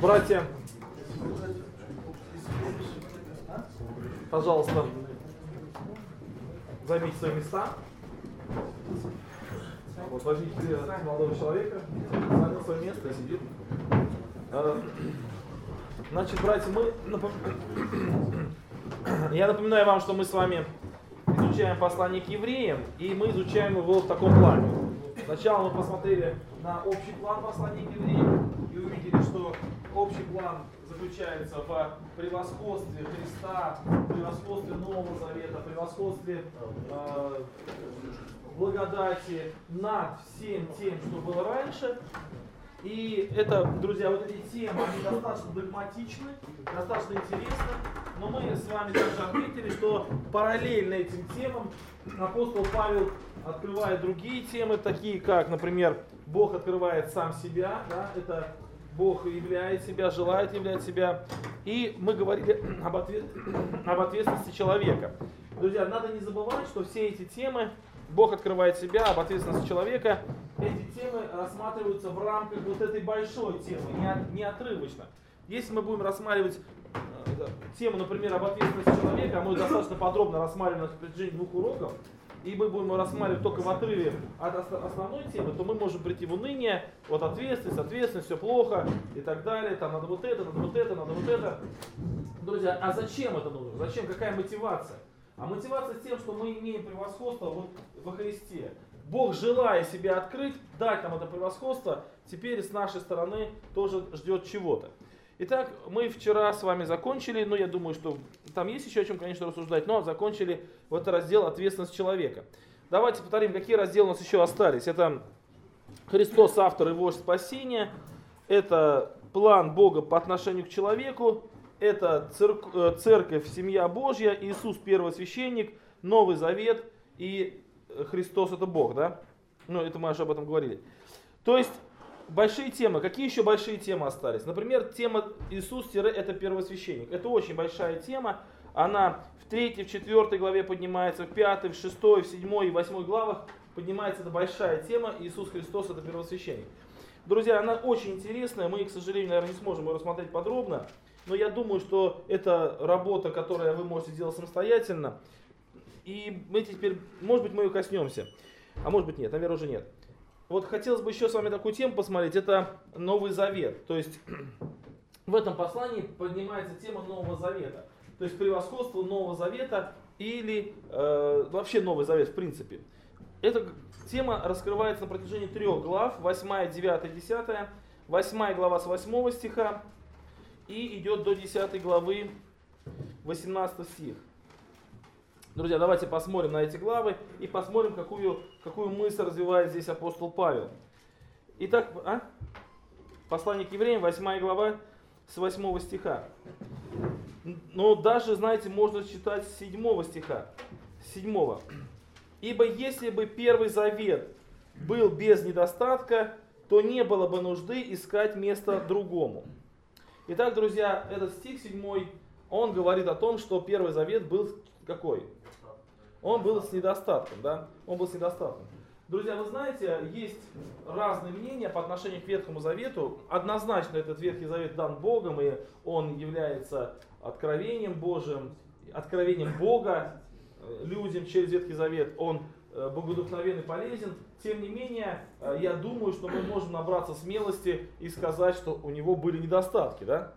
Братья, пожалуйста, займите свои места. Вот возьмите молодого человека, занял свое место и сидит. Значит, братья, я напоминаю вам, что мы с вами изучаем послание к евреям, и мы изучаем его в таком плане. Сначала мы посмотрели на общий план послания к евреям и увидели, что общий план заключается в превосходстве Христа, превосходстве Нового Завета, превосходстве благодати над всем тем, что было раньше. И это, друзья, вот эти темы, они достаточно догматичны, достаточно интересны, но мы с вами также отметили, что параллельно этим темам апостол Павел открывает другие темы, такие как, например, Бог открывает сам себя, да, это Бог являет себя, желает являть себя, и мы говорили об ответственности человека. Друзья, надо не забывать, что все эти темы, Бог открывает себя, об ответственности человека, эти темы рассматриваются в рамках вот этой большой темы, не отрывочно. Если мы будем рассматривать тему, например, об ответственности человека, а мы достаточно подробно рассматриваем на протяжении 2 уроков, и мы будем рассматривать только в отрыве от основной темы, то мы можем прийти в уныние, вот ответственность, все плохо и так далее, там надо вот это, надо вот это, надо вот это. Друзья, а зачем это нужно? Зачем? Какая мотивация? А мотивация с тем, что мы имеем превосходство вот во Христе. Бог, желая себя открыть, дать нам это превосходство, теперь с нашей стороны тоже ждет чего-то. Итак, мы вчера с вами закончили, я думаю, что там есть еще о чем, конечно, рассуждать, но закончили вот этот раздел «Ответственность человека». Давайте повторим, какие разделы у нас еще остались. Это Христос, автор и вождь спасения, это план Бога по отношению к человеку, это церковь, семья Божья, Иисус первосвященник, Новый Завет и Христос это Бог, да? Это мы уже об этом говорили. То есть, большие темы. Какие еще большие темы остались? Например, тема Иисус – это первосвященник. Это очень большая тема. Она в 3, в 4 главе поднимается, в 5, в 6, в 7 и 8 главах поднимается эта большая тема. Иисус Христос – это первосвященник. Друзья, она очень интересная. Мы, к сожалению, наверное, не сможем ее рассмотреть подробно. Но я думаю, что это работа, которую вы можете делать самостоятельно. И мы теперь, может быть, мы ее коснемся. А может быть, нет, наверное, уже нет. Вот хотелось бы еще с вами такую тему посмотреть. Это Новый Завет. То есть в этом послании поднимается тема Нового Завета. То есть превосходство Нового Завета или вообще Новый Завет в принципе. Эта тема раскрывается на протяжении 3 глав. 8, 9, 10. 8 глава с 8 стиха. И идет до 10 главы 18 стих. Друзья, давайте посмотрим на эти главы и посмотрим, какую мысль развивает здесь апостол Павел. Итак, послание к евреям, 8 глава с 8 стиха. Но даже, знаете, можно читать с 7 стиха. 7. «Ибо если бы Первый Завет был без недостатка, то не было бы нужды искать место другому». Итак, друзья, этот стих 7, он говорит о том, что Первый Завет был какой? Он был с недостатком, да? Он был с недостатком. Друзья, вы знаете, есть разные мнения по отношению к Ветхому Завету. Однозначно этот Ветхий Завет дан Богом, и он является откровением Божьим, откровением Бога людям через Ветхий Завет. Он богодухновен и полезен. Тем не менее, я думаю, что мы можем набраться смелости и сказать, что у него были недостатки, да?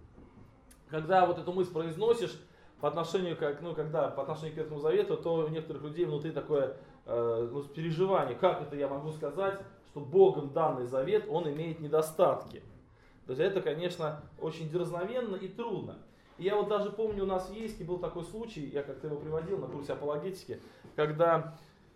Когда вот эту мысль произносишь по отношению, по отношению к Ветхому Завету, то у некоторых людей внутри такое переживание. Как это я могу сказать, что Богом данный завет, он имеет недостатки? То есть это, конечно, очень дерзновенно и трудно. И я вот даже помню, у нас есть, и был такой случай, я как-то его приводил на курсе апологетики, когда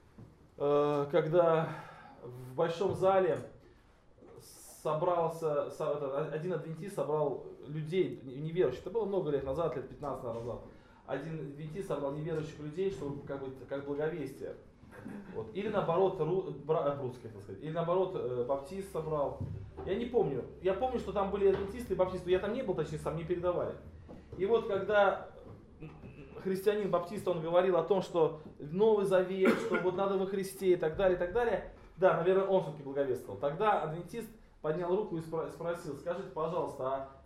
в большом зале собрался, один адвентист собрал людей, неверующих, это было много лет назад, лет 15 назад, один адвентист собрал неверующих людей, чтобы как благовестие. Вот. Или наоборот, русский, так сказать, или наоборот, баптист собрал. Я не помню. Я помню, что там были адвентисты и баптисты, я там не был, точнее, там не передавали. И вот когда христианин баптист, он говорил о том, что Новый Завет, что вот надо во Христе и так далее, да, наверное, он все-таки благовествовал. Тогда адвентист поднял руку и спросил: скажите, пожалуйста,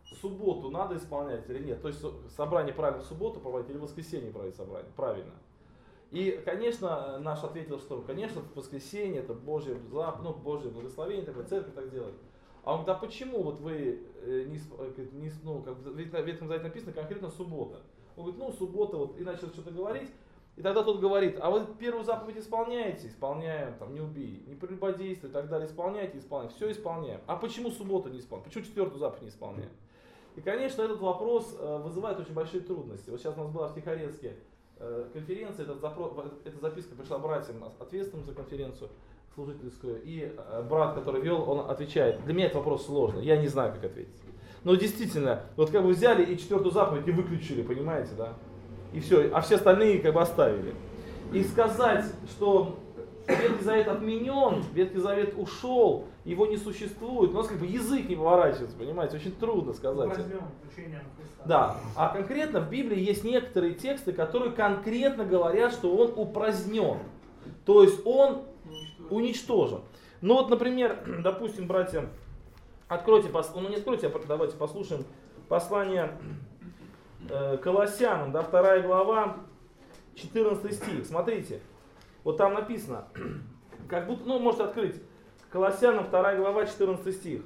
субботу надо исполнять или нет. То есть собрание правильно в субботу проводить или в воскресенье проводить собрание. Правильно. И, конечно, наш ответил, что, конечно, в воскресенье это Божье благословение, такое, церковь так делает. А он говорит, а почему вот вы, как в Ветхом Завете написано, конкретно суббота? Он говорит, ну суббота, вот, и начал что-то говорить. И тогда тот говорит, а вы первую заповедь исполняете? Исполняем, там, не убей, не прелюбодействуй и так далее, исполняйте, все исполняем. А почему субботу не исполняем? Почему четвертую заповедь не исполняем? И, конечно, этот вопрос вызывает очень большие трудности. Вот сейчас у нас была в Тихорецке конференция, эта записка пришла братьям, ответственным за конференцию служительскую, и брат, который вел, он отвечает, для меня этот вопрос сложный, я не знаю, как ответить. Но действительно, вот как бы взяли и четвертую заповедь и выключили, понимаете, да? И все, а все остальные как бы оставили. И сказать, что Ветхий Завет отменен, Ветхий Завет ушел, его не существует, у нас как бы язык не поворачивается, понимаете, очень трудно сказать. Да, а конкретно в Библии есть некоторые тексты, которые конкретно говорят, что он упразднен, то есть он уничтожен. Ну вот, например, допустим, братья, откройте, ну не откройте, а давайте послушаем послание Колоссянам, да, 2 глава, 14 стих. Смотрите, вот там написано, как будто, ну можете открыть, Колоссянам 2 глава, 14 стих.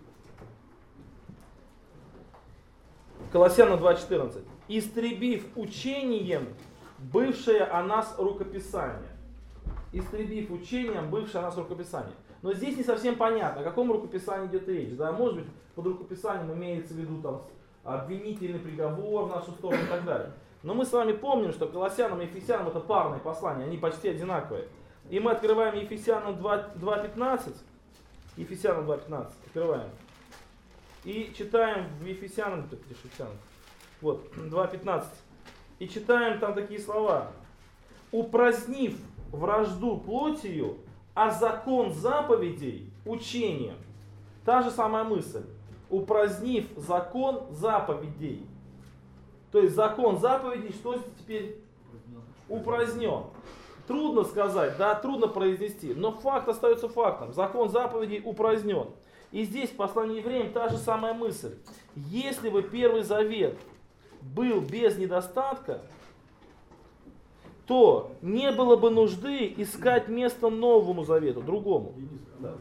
Колоссянам 2:14. Истребив учением бывшее о нас рукописание. Истребив учением бывшее о нас рукописание. Но здесь не совсем понятно, о каком рукописании идет речь. Да, может быть, под рукописанием имеется в виду там обвинительный приговор в нашу сторону и так далее. Но мы с вами помним, что Колоссянам и Ефесянам это парные послания, они почти одинаковые. И мы открываем Ефесянам 2:15. Ефесянам 2:15. Открываем. И читаем в Ефесянам, вот, 2:15. И читаем там такие слова. Упразднив вражду плотью, а закон заповедей учением. Та же самая мысль. Упразднив закон заповедей. То есть закон заповедей, что теперь упразднен. Трудно сказать, да, трудно произнести, но факт остается фактом. Закон заповедей упразднен. И здесь в послании евреям та же самая мысль. Если бы Первый Завет был без недостатка, то не было бы нужды искать место Новому Завету, другому. Денис, да.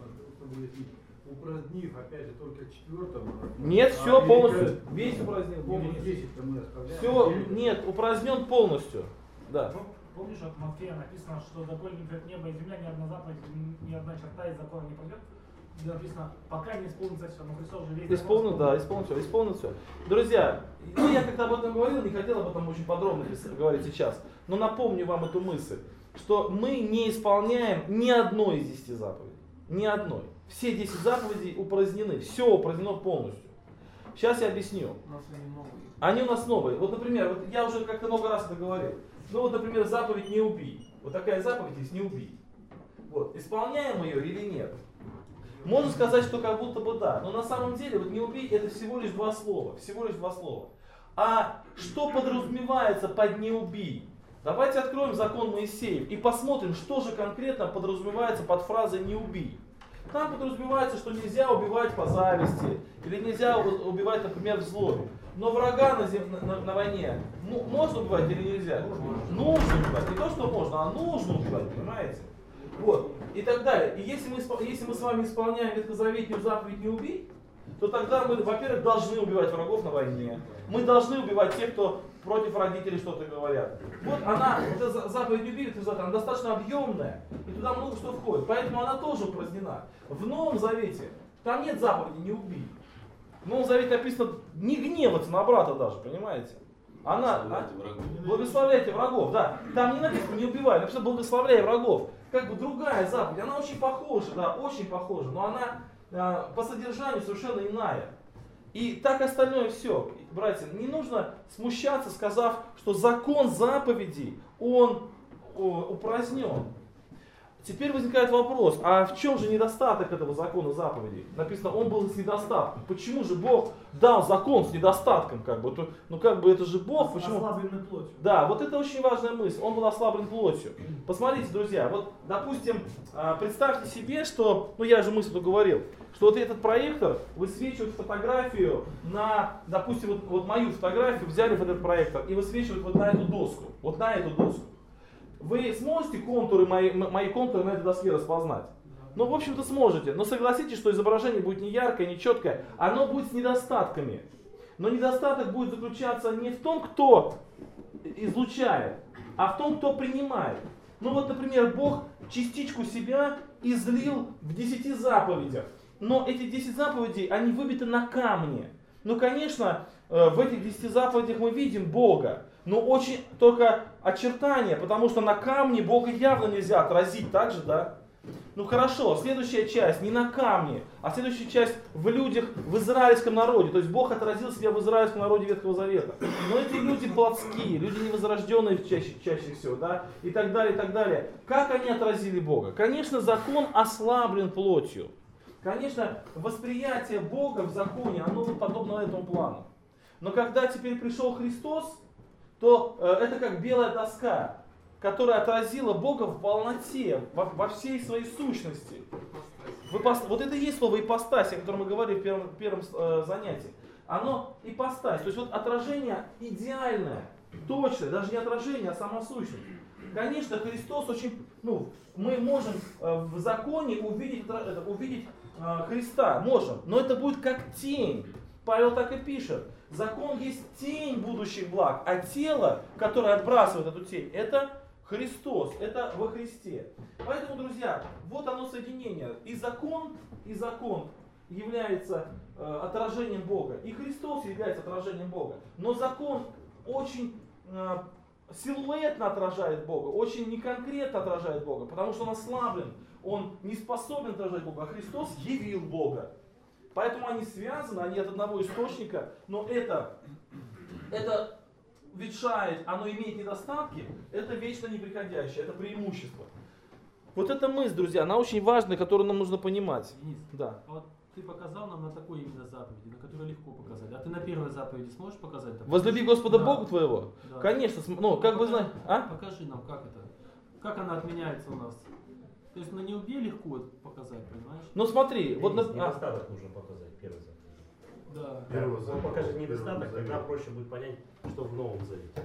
Упразднив, опять же, только четвертому. Нет, все полностью. Весь упразднен полностью. Все, нет, упразднен полностью. Да. Помнишь, от Матфея написано, что доколе не придет небо и земля, ни одна заповедь, ни одна черта из закона не пройдет. Где написано, пока не исполнится все, но Христос же весь исполнил, да, исполнил все. Друзья, ну я как-то об этом говорил, не хотел об этом очень подробно говорить сейчас, но напомню вам эту мысль, что мы не исполняем ни одной из 10 заповедей. Ни одной. Все 10 заповедей упразднены, все упразднено полностью. Сейчас я объясню. Они у нас новые. Вот, например, вот я уже как-то много раз это говорил. Ну вот, например, заповедь «не убий». Вот такая заповедь есть «не убий». Вот, исполняем ее или нет? Можно сказать, что как будто бы да, но на самом деле вот «не убей» это всего лишь два слова, всего лишь два слова. А что подразумевается под «не убий»? Давайте откроем закон Моисеев и посмотрим, что же конкретно подразумевается под фразой «не убий». Там подразумевается, что нельзя убивать по зависти, или нельзя убивать, например, в злобе. Но врага на войне можно убивать или нельзя? Нужно убивать. Не то, что можно, а нужно убивать, понимаете? Вот. И так далее. И если мы с вами исполняем ветхозаветную заповедь «не убей», то тогда мы, во-первых, должны убивать врагов на войне. Мы должны убивать тех, кто против родителей что-то говорят. Вот она, эта заповедь «не убей», она достаточно объемная, и туда много что входит. Поэтому она тоже упразднена. В Новом Завете там нет заповеди «не убей». В Новом Завете написано не гневаться на брата даже, понимаете? Благословляйте врагов, да. Там не написано «не убивай», написано «благословляй врагов». Как бы другая заповедь, она очень похожа, да, очень похожа, но она по содержанию совершенно иная. И так остальное все, братья, не нужно смущаться, сказав, что закон заповедей, он упразднен. теперь возникает вопрос, а в чем же недостаток этого закона заповедей? Написано, он был с недостатком. Почему же Бог дал закон с недостатком? Это же Бог. Почему? Ослабленной плотью. Да, вот это очень важная мысль. Он был ослаблен плотью. Посмотрите, друзья, вот, допустим, представьте себе, что, я же мысль говорил, что вот этот проектор высвечивает фотографию на, допустим, вот мою фотографию взяли в этот проектор и высвечивают вот на эту доску. Вот на эту доску. Вы сможете контуры, мои контуры на этой доске распознать? Ну, в общем-то, сможете. Но согласитесь, что изображение будет не яркое, не четкое. Оно будет с недостатками. Но недостаток будет заключаться не в том, кто излучает, а в том, кто принимает. Ну вот, например, Бог частичку себя излил в 10 заповедях. Но эти 10 заповедей, они выбиты на камне. Ну, конечно, в этих 10 заповедях мы видим Бога. Но очень только очертания, потому что на камне Бога явно нельзя отразить, так же, да? Ну хорошо, следующая часть не на камне, а следующая часть в людях, в израильском народе. То есть Бог отразил себя в израильском народе Ветхого Завета. Но эти люди плотские, люди невозрожденные чаще всего, да? И так далее, и так далее. Как они отразили Бога? Конечно, закон ослаблен плотью. Конечно, восприятие Бога в законе, оно подобно этому плану. Но когда теперь пришел Христос, то это как белая доска, которая отразила Бога в полноте, во всей своей сущности. Вот это и есть слово ипостась, о котором мы говорили в первом занятии. Оно ипостась, то есть вот отражение идеальное, точное, даже не отражение, а сама сущность. Конечно, Христос очень, мы можем в законе увидеть Христа, можем, но это будет как тень. Павел так и пишет. Закон есть тень будущих благ, а тело, которое отбрасывает эту тень, это Христос, это во Христе. Поэтому, друзья, вот оно соединение. И закон является отражением Бога, и Христос является отражением Бога. Но закон очень силуэтно отражает Бога, очень неконкретно отражает Бога, потому что он ослаблен, он не способен отражать Бога, а Христос явил Бога. Поэтому они связаны, они от одного источника, но это ветшает, оно имеет недостатки, это вечно неприходящее, это преимущество. Вот эта мысль, друзья, она очень важная, которую нам нужно понимать. Денис, Да. вот ты показал нам на такой именно заповеди, на которой легко показать. А ты на первой заповеди сможешь показать? Возлюби Господа Да. Бога твоего? Да. Конечно, как вы знаете. А? Покажи нам, как это. Как она отменяется у нас. То есть на не убей легко показать, понимаешь? Ну смотри, вот Недостаток нужно показать, первый заповедь. Да. Первый закон покажет недостаток, тогда проще будет понять, что в Новом Завете.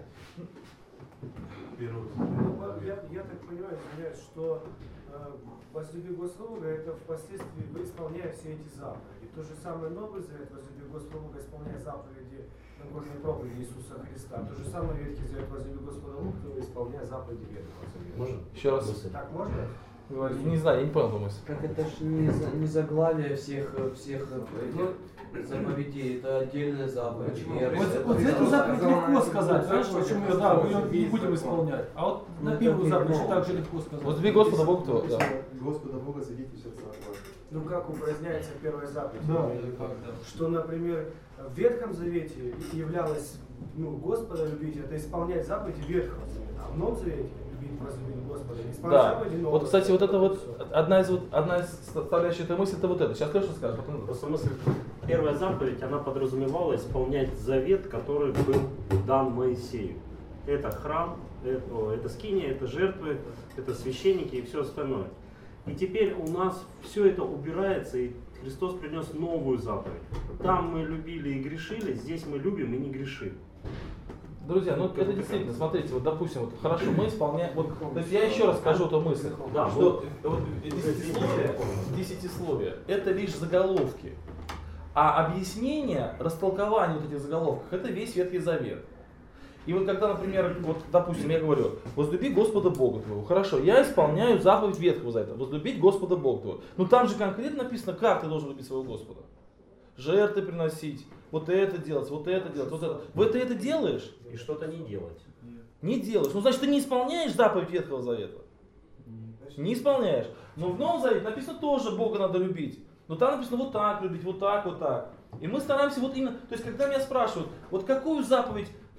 Я так понимаю, извиняюсь, что возлюби Господа Бога, это впоследствии вы исполняя все эти заповеди. То же самое Новый Завет, возлюби Господа Бога, исполняя заповеди Нагорной проповеди Иисуса Христа. То же самое Ветхий Завет, возлюби Господа Бога, исполняя заповеди Ветхого Завета. Можно? Еще раз. Мысль? Так можно? Не знаю, я не понял мысль. Как это ж не заглавие всех этих заповедей, это отдельная заповедь. Почему? И Вот эту заповедь легко сказать, знаешь, почему мы ее не будем исполнять. А вот на первую заповедь так же легко сказать. Возлюби Господа Бога твоего. Да. Господа Бога садите в сердцах ваших. Ну как упраздняется первая заповедь? Да. Что, например, в Ветхом Завете являлось Господа любить, это исполнять заповеди Ветхого Завета. А в Новом Завете любить, возлюбить Господа, исполнять Да. заповеди Нового Вот, кстати, вот Завета. это вот одна из составляющих этой мысли, это вот это. Сейчас Леша скажет, потом. Просто мысль, первая заповедь, она подразумевала исполнять завет, который был дан Моисею. Это храм, это скиния, это жертвы, это священники и все остальное. И теперь у нас все это убирается, и Христос принес новую заповедь. Там мы любили и грешили, здесь мы любим и не грешим. Друзья, это действительно, смотрите, вот допустим, вот хорошо, мы исполняем, вот, то есть я еще раз скажу эту мысль, Да, что вот десятисловие, это лишь заголовки, а объяснение, растолкование вот этих заголовков, это весь Ветхий Завет. И вот когда, например, вот, допустим, я говорю, возлюби Господа Бога твоего. Хорошо, я исполняю заповедь Ветхого Завета, возлюбить Господа Бога твоего. Но там же конкретно написано, как ты должен любить своего Господа. Жертвы приносить, вот это делать, вот это делать, вот это. Вот ты это делаешь? И что-то не делать. Не делаешь. Ну, значит, ты не исполняешь заповедь Ветхого Завета. Не исполняешь. Но в Новом Завете написано тоже, Бога надо любить. Но там написано вот так любить, вот так, вот так. И мы стараемся вот именно, то есть когда меня спрашивают, вот какую заповедь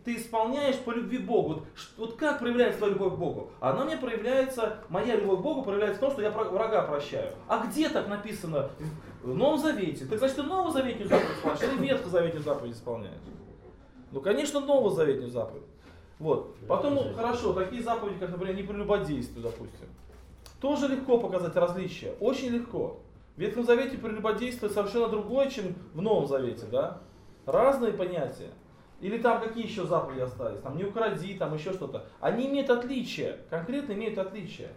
ты исполняешь по любви к Богу. Вот как проявляется твоя любовь к Богу? Она мне проявляется, моя любовь к Богу проявляется в том, что я врага прощаю. А где так написано в Новом Завете? Так значит, ты новозаветную заповедь исполняешь или ветхозаветную заповедь исполняешь? Ну, конечно, новозаветную заповедь. Вот. Потом, хорошо, такие заповеди, как, например, не прелюбодействуй, допустим. Тоже легко показать различия, очень легко. В Ветхом Завете прелюбодействие совершенно другое, чем в Новом Завете, да? Разные понятия. Или там какие еще заповеди остались, там не укради, там еще что-то. Они имеют отличия, конкретно имеют отличия.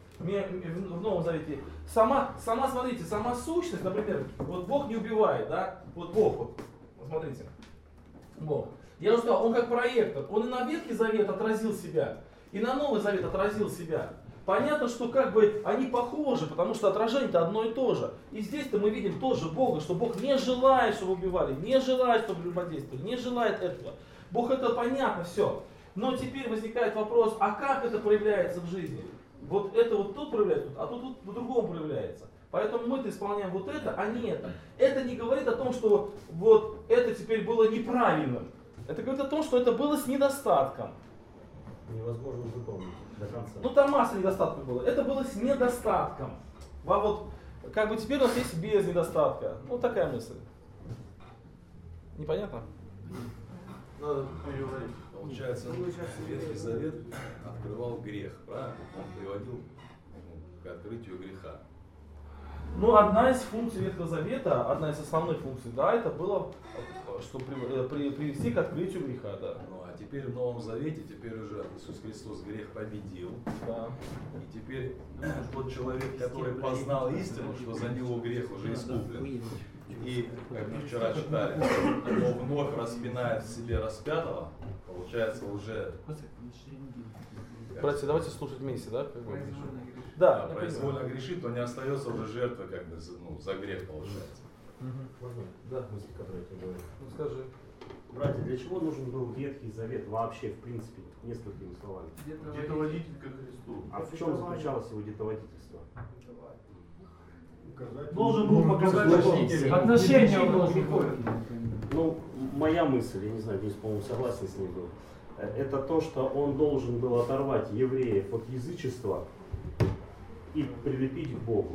В Новом Завете. Смотрите, сама сущность, например, вот Бог не убивает, да? Вот Бог, вот смотрите, Бог. Я уже сказал, он как проектор, он и на Ветхий Завет отразил себя, и на Новый Завет отразил себя. Понятно, что как бы они похожи, потому что отражение-то одно и то же. И здесь-то мы видим тоже Бога, что Бог не желает, чтобы убивали, не желает, чтобы прелюбодействовали, не желает этого. Бог это понятно все. Но теперь возникает вопрос, а как это проявляется в жизни? Вот это вот тут проявляется, а тут по-другому проявляется. Поэтому мы-то исполняем вот это, а не это. Это не говорит о том, что вот это теперь было неправильным. Это говорит о том, что это было с недостатком. Невозможно выполнить до конца. Ну там масса недостатков было. Это было с недостатком. А вот как бы теперь у нас есть без недостатка. Ну такая мысль. Непонятно? Надо переварить. Получается, Ветхий Завет открывал грех, правильно? Он приводил к открытию греха. Ну, одна из функций Ветхого Завета, одна из основных функций, да, это было, чтобы привести к открытию греха, да. Ну, а теперь в Новом Завете, теперь уже Иисус Христос грех победил. Да. И теперь тот человек, который познал истину, что за него грех уже искуплен. И, как мы вчера читали, но вновь распинает в себе распятого, получается уже... Братья, давайте слушать вместе, да? Как бы. Да, произвольно грешит, то не остается уже жертвой как бы, за грех, получается. Можно? Да. Мысль, которую я говорю. Ну скажи. Братья, для чего нужен был Ветхий Завет вообще, в принципе, несколькими словами? Детоводитель ко Христу. А в чем заключалось его детоводительство? Должен был показать, что Отношения он должен был. Ну, моя мысль, я не знаю, Денис, по-моему, согласен с ней был. Это то, что он должен был оторвать евреев от язычества и прилепить к Богу.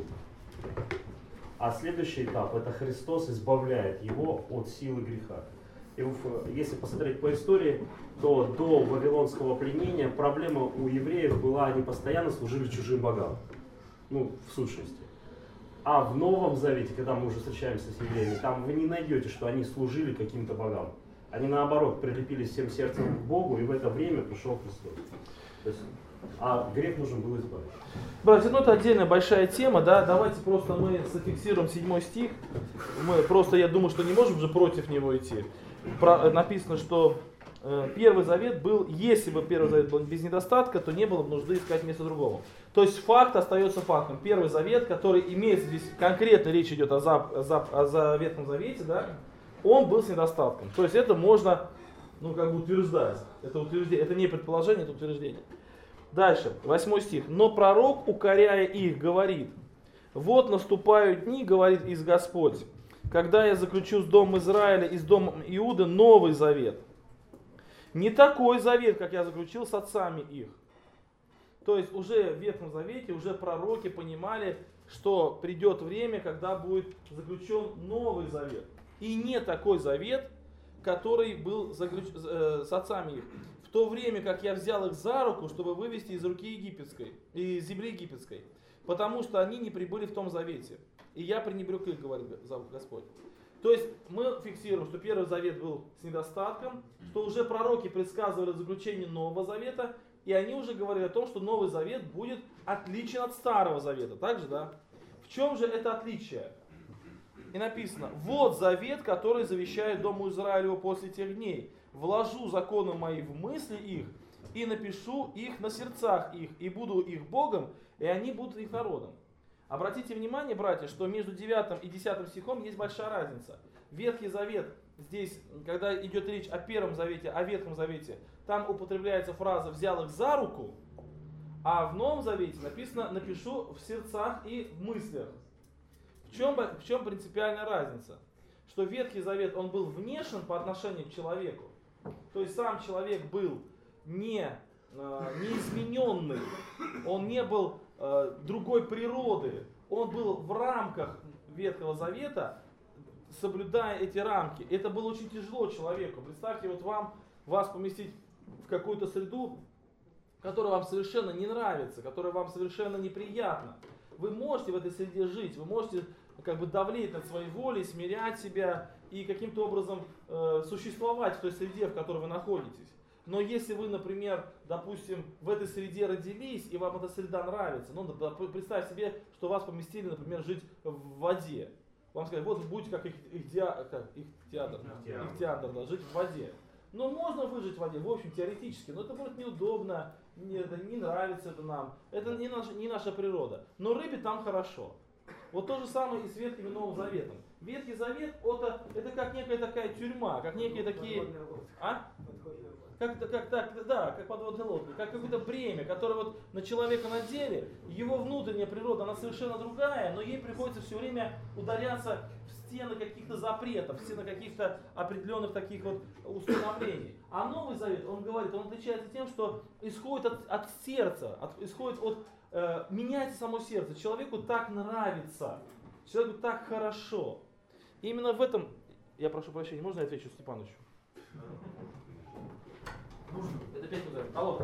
А следующий этап, это Христос избавляет его от силы греха. И если посмотреть по истории, то до вавилонского пленения проблема у евреев была, они постоянно служили чужим богам. Ну, в сущности. А в Новом Завете, когда мы уже встречаемся с евреями, там вы не найдете, что они служили каким-то богам. Они наоборот прилепились всем сердцем к Богу, и в это время пришел Христос. То есть, а грех нужен был избавить. Братья, ну это отдельная большая тема, да, давайте просто мы зафиксируем 7 стих. Мы просто, я думаю, что не можем же против него идти. Написано, что Первый Завет был, если бы Первый Завет был без недостатка, то не было бы нужды искать место другому. То есть факт остается фактом. Первый Завет, который имеется здесь, конкретно речь идет о Ветхом Завете, да, он был с недостатком. То есть это можно, ну, как бы утверждать. Это утверждение, это не предположение, это утверждение. Дальше, 8 стих. «Но пророк, укоряя их, говорит: вот наступают дни, говорит из Господь, когда я заключу с домом Израиля и с домом Иуды новый завет. Не такой завет, как я заключил с отцами их». То есть уже в Ветхом Завете, уже пророки понимали, что придет время, когда будет заключен новый завет. И не такой завет, который был с отцами их. В то время, как я взял их за руку, чтобы вывести из руки египетской, из земли египетской, потому что они не прибыли в том завете. И я пренебрег их, говорит Господь. То есть мы фиксируем, что Первый Завет был с недостатком, что уже пророки предсказывали заключение Нового Завета, и они уже говорили о том, что Новый Завет будет отличен от Старого Завета. Так же, да? В чем же это отличие? И написано: вот завет, который завещает дому Израилеву после тех дней. Вложу законы мои в мысли их, и напишу их на сердцах их, и буду их Богом, и они будут их народом. Обратите внимание, братья, что между 9 и 10 стихом есть большая разница. Ветхий Завет, здесь, когда идет речь о Первом Завете, о Ветхом Завете, там употребляется фраза «взял их за руку», а в Новом Завете написано «напишу в сердцах и в мыслях». В чем принципиальная разница? Что Ветхий Завет, он был внешен по отношению к человеку, То есть сам человек был не измененный, он не был другой природы, он был в рамках Ветхого Завета, соблюдая эти рамки. Это было очень тяжело человеку. Представьте, вот вас поместить в какую-то среду, которая вам совершенно не нравится, которая вам совершенно неприятна. Вы можете в этой среде жить, вы можете как бы давлеть над своей волей, смирять себя и каким-то образом существовать в той среде, в которой вы находитесь. Но если вы, например, допустим, в этой среде родились, и вам эта среда нравится, ну, представь себе, что вас поместили, например, жить в воде. Вам сказали, вот вы будете как ихтиандр, да, жить в воде. Ну, можно выжить в воде, в общем, теоретически, но это будет неудобно, не нравится это нам, это не наша природа. Но рыбе там хорошо. Вот то же самое и с Ветхим и Новым Заветом. Ветхий Завет это как некая такая тюрьма, как некие такие... Как подводная лодка, как какое-то бремя, которое вот на человека надели, его внутренняя природа, она совершенно другая, но ей приходится все время ударяться в стены каких-то запретов, в стены каких-то определенных таких вот установлений. А Новый Завет, он говорит, он отличается тем, что исходит от сердца, исходит от меняется само сердце. Человеку так нравится, человеку так хорошо. И именно в этом, я прошу прощения, можно я отвечу Степановичу? Это 5 минут. Алло.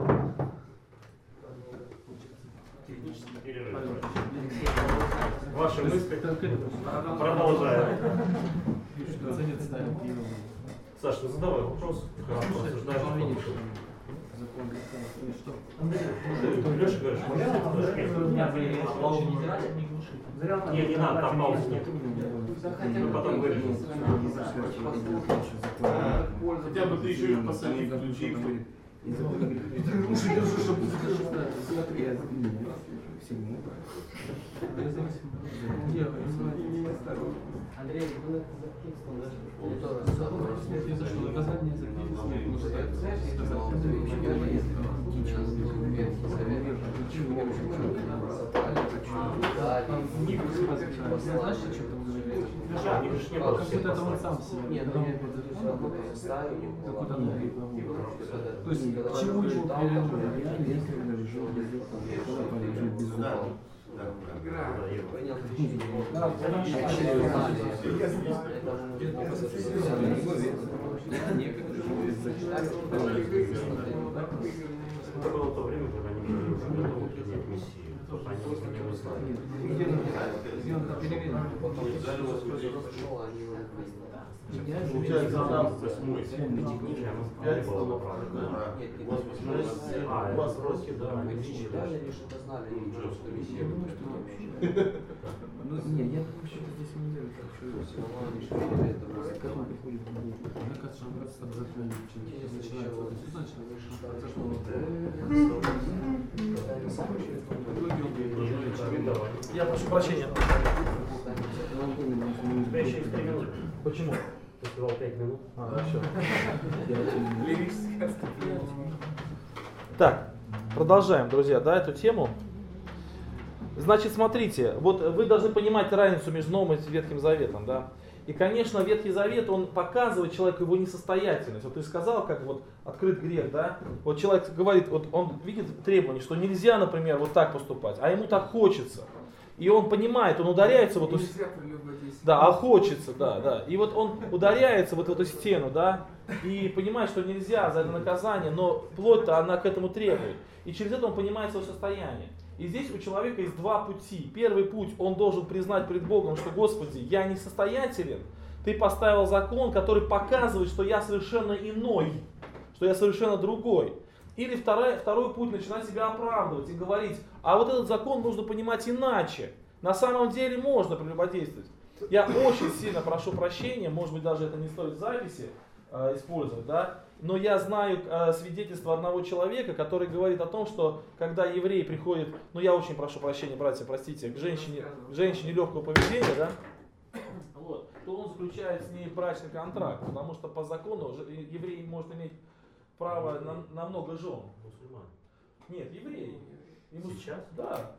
Ваши мысли продолжаем. Саш, ну задавай вопрос. Леша, говоришь, нет, не надо, там паузы нет. Мы потом вырежем. Хотя бы ты еще и посадки включи. Андрей, вы это он сам себе. То есть к чему его Это было то время, когда они были уже готовы принять Мессию. Они не знали. Получается, она 8-й книги, она не была направлена. у вас русский, да. Ну, не, я думаю, что здесь не верю, как он приходит в Бог. Мне кажется, он просто обязательно начинается. Я прошу прощения. У тебя еще есть 3 минуты. Почему? Ты сказал 5 минут. Так, продолжаем, друзья, эту тему. Значит, смотрите, вот вы должны понимать разницу между Новым и Ветхим Заветом, да. И, конечно, Ветхий Завет, он показывает человеку его несостоятельность. Вот ты сказал, как вот открыт грех, да. Вот человек говорит, вот он видит требование, что нельзя, например, вот так поступать, а ему так хочется. И он понимает, он ударяется в эту стену. Да, а хочется, да. И вот он ударяется вот в эту стену, да, и понимает, что нельзя за это наказание, но плоть-то она к этому требует. И через это он понимает свое состояние. И здесь у человека есть два пути. Первый путь, он должен признать перед Богом, что, Господи, я несостоятелен. Ты поставил закон, который показывает, что я совершенно иной, что я совершенно другой. Или второй путь, начинать себя оправдывать и говорить, а вот этот закон нужно понимать иначе. На самом деле можно прелюбодействовать. Я очень сильно прошу прощения, может быть даже это не стоит в записи использовать, да? Но я знаю свидетельство одного человека, который говорит о том, что когда еврей приходит, ну я очень прошу прощения, братья, простите, к женщине легкого поведения, да? Вот, то он заключает с ней брачный контракт, потому что по закону еврей может иметь право на много жен. Мусульман. Нет, евреи. Сейчас? Да.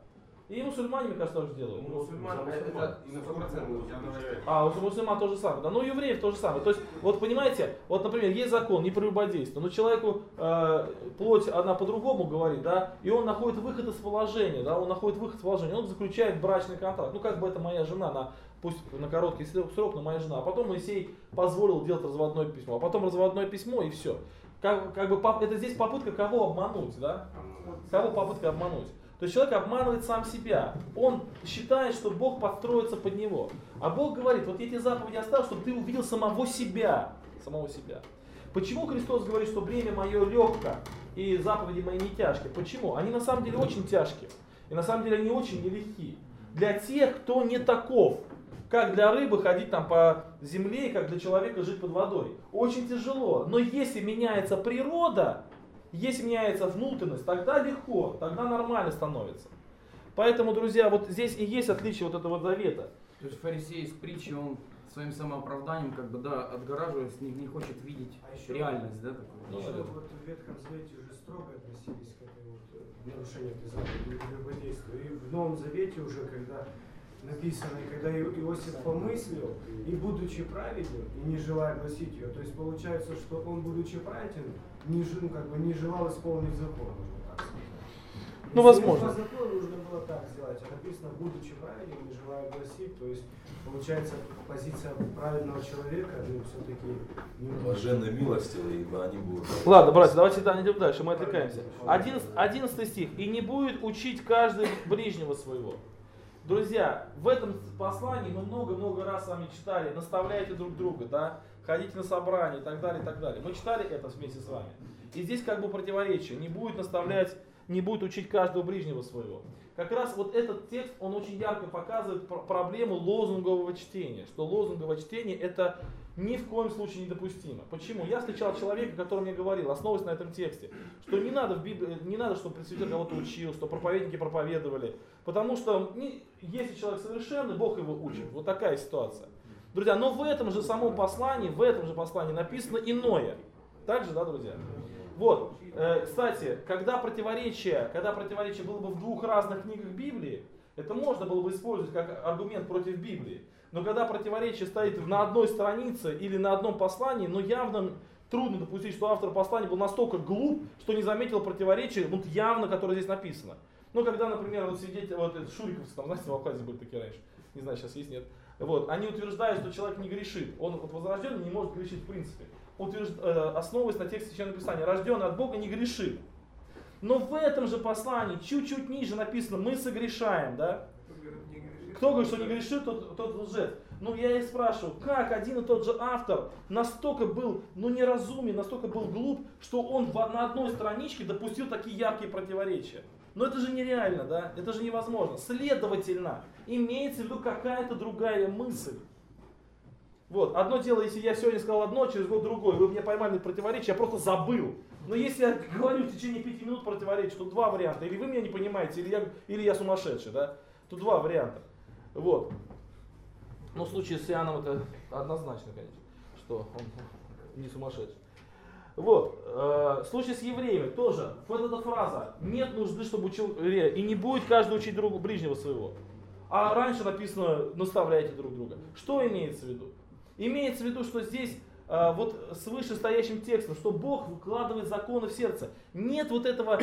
И мусульмане, мне кажется, тоже делают. Мусульман это и на 100% А, у мусульман то же самое, да, ну у евреев то же самое. То есть, вот понимаете, вот, например, есть закон не прелюбодейства, но человеку плоть одна по-другому говорит, да, и он находит выход из положения, да, он находит выход из положения, он заключает брачный контракт. Ну, как бы это моя жена, пусть на короткий срок, но моя жена. А потом Моисей позволил делать разводное письмо, а потом разводное письмо и все. Как бы это здесь попытка кого обмануть, да? Кого попытка обмануть? То есть человек обманывает сам себя. Он считает, что Бог подстроится под него. А Бог говорит, вот я эти заповеди оставил, чтобы ты увидел самого себя. Самого себя. Почему Христос говорит, что бремя мое легко и заповеди мои не тяжкие? Почему? Они на самом деле очень тяжкие. И на самом деле они очень нелегкие. Для тех, кто не таков. Как для рыбы ходить там по земле, и как для человека жить под водой. Очень тяжело. Но если меняется природа, если меняется внутренность, тогда легко, тогда нормально становится. Поэтому, друзья, вот здесь и есть отличие вот этого завета. То есть фарисей из притчи, он своим самооправданием как бы, да, отгораживаясь, не хочет видеть реальность, да, такую. Еще вот в Ветхом Завете уже строго относились к этой вот нарушению этой заповеди прелюбодейства. И в Новом Завете уже, когда написано, когда Иосиф помыслил, и будучи праведен, и не желая гласить ее, то есть получается, что он, будучи праведен, не желал исполнить закон, можно так сказать. Ну, возможно. По закону нужно было так сделать, а написано, будучи праведен, не желая гласить, то есть получается позиция праведного человека, ну, все-таки не Блаженны милостивые, ибо они будут. Ладно, братья, давайте идем дальше, мы отвлекаемся. 11 стих. «И не будет учить каждый ближнего своего». Друзья, в этом послании мы много-много раз с вами читали, наставляйте друг друга, да, ходите на собрания и так далее, и так далее. Мы читали это вместе с вами. И здесь как бы противоречие. Не будет наставлять, не будет учить каждого ближнего своего. Как раз вот этот текст, он очень ярко показывает проблему лозунгового чтения. Что лозунговое чтение это ни в коем случае недопустимо. Почему? Я встречал человека, который мне говорил, основываясь на этом тексте, что не надо в Библии, не надо, чтобы пресвитер кого-то учил, что проповедники проповедовали. Потому что если человек совершенный, Бог его учит. Вот такая ситуация. Друзья, но в этом же самом послании, написано иное. Так же, да, друзья? Вот, кстати, когда противоречие было бы в двух разных книгах Библии, это можно было бы использовать как аргумент против Библии. Но когда противоречие стоит на одной странице или на одном послании, но явно трудно допустить, что автор послания был настолько глуп, что не заметил противоречия, вот явно, которое здесь написано. Ну, когда, например, вот свидетели, вот шуриковцы, там, знаете, в Абхазии были такие раньше, не знаю, сейчас есть, нет. Вот, они утверждают, что человек не грешит, он вот возрожденный не может грешить в принципе. Основываясь на тексте Священного Писания, рожденный от Бога не грешит. Но в этом же послании, чуть-чуть ниже написано, мы согрешаем, да? Кто говорит, что не грешит, тот лжец. Ну я и спрашиваю, как один и тот же автор настолько был, неразумен, настолько был глуп, что он на одной страничке допустил такие яркие противоречия. Но это же нереально, да? Это же невозможно. Следовательно, имеется в виду какая-то другая мысль. Вот, одно дело, если я сегодня сказал одно, через год другое, вы меня поймали на противоречие, я просто забыл. Но если я говорю в течение 5 минут противоречие, то два варианта. Или вы меня не понимаете, или я сумасшедший, да? Тут два варианта. Вот. Ну, в случае с Иоанном это однозначно, конечно, что он не сумасшедший. Вот. В случае с евреями тоже. Вот эта фраза. Нет нужды, чтобы учил еврея. И не будет каждый учить друга ближнего своего. А раньше написано, наставляйте друг друга. Что имеется в виду? Имеется в виду, что здесь вот с вышестоящим текстом, что Бог вкладывает законы в сердце. Нет вот этого,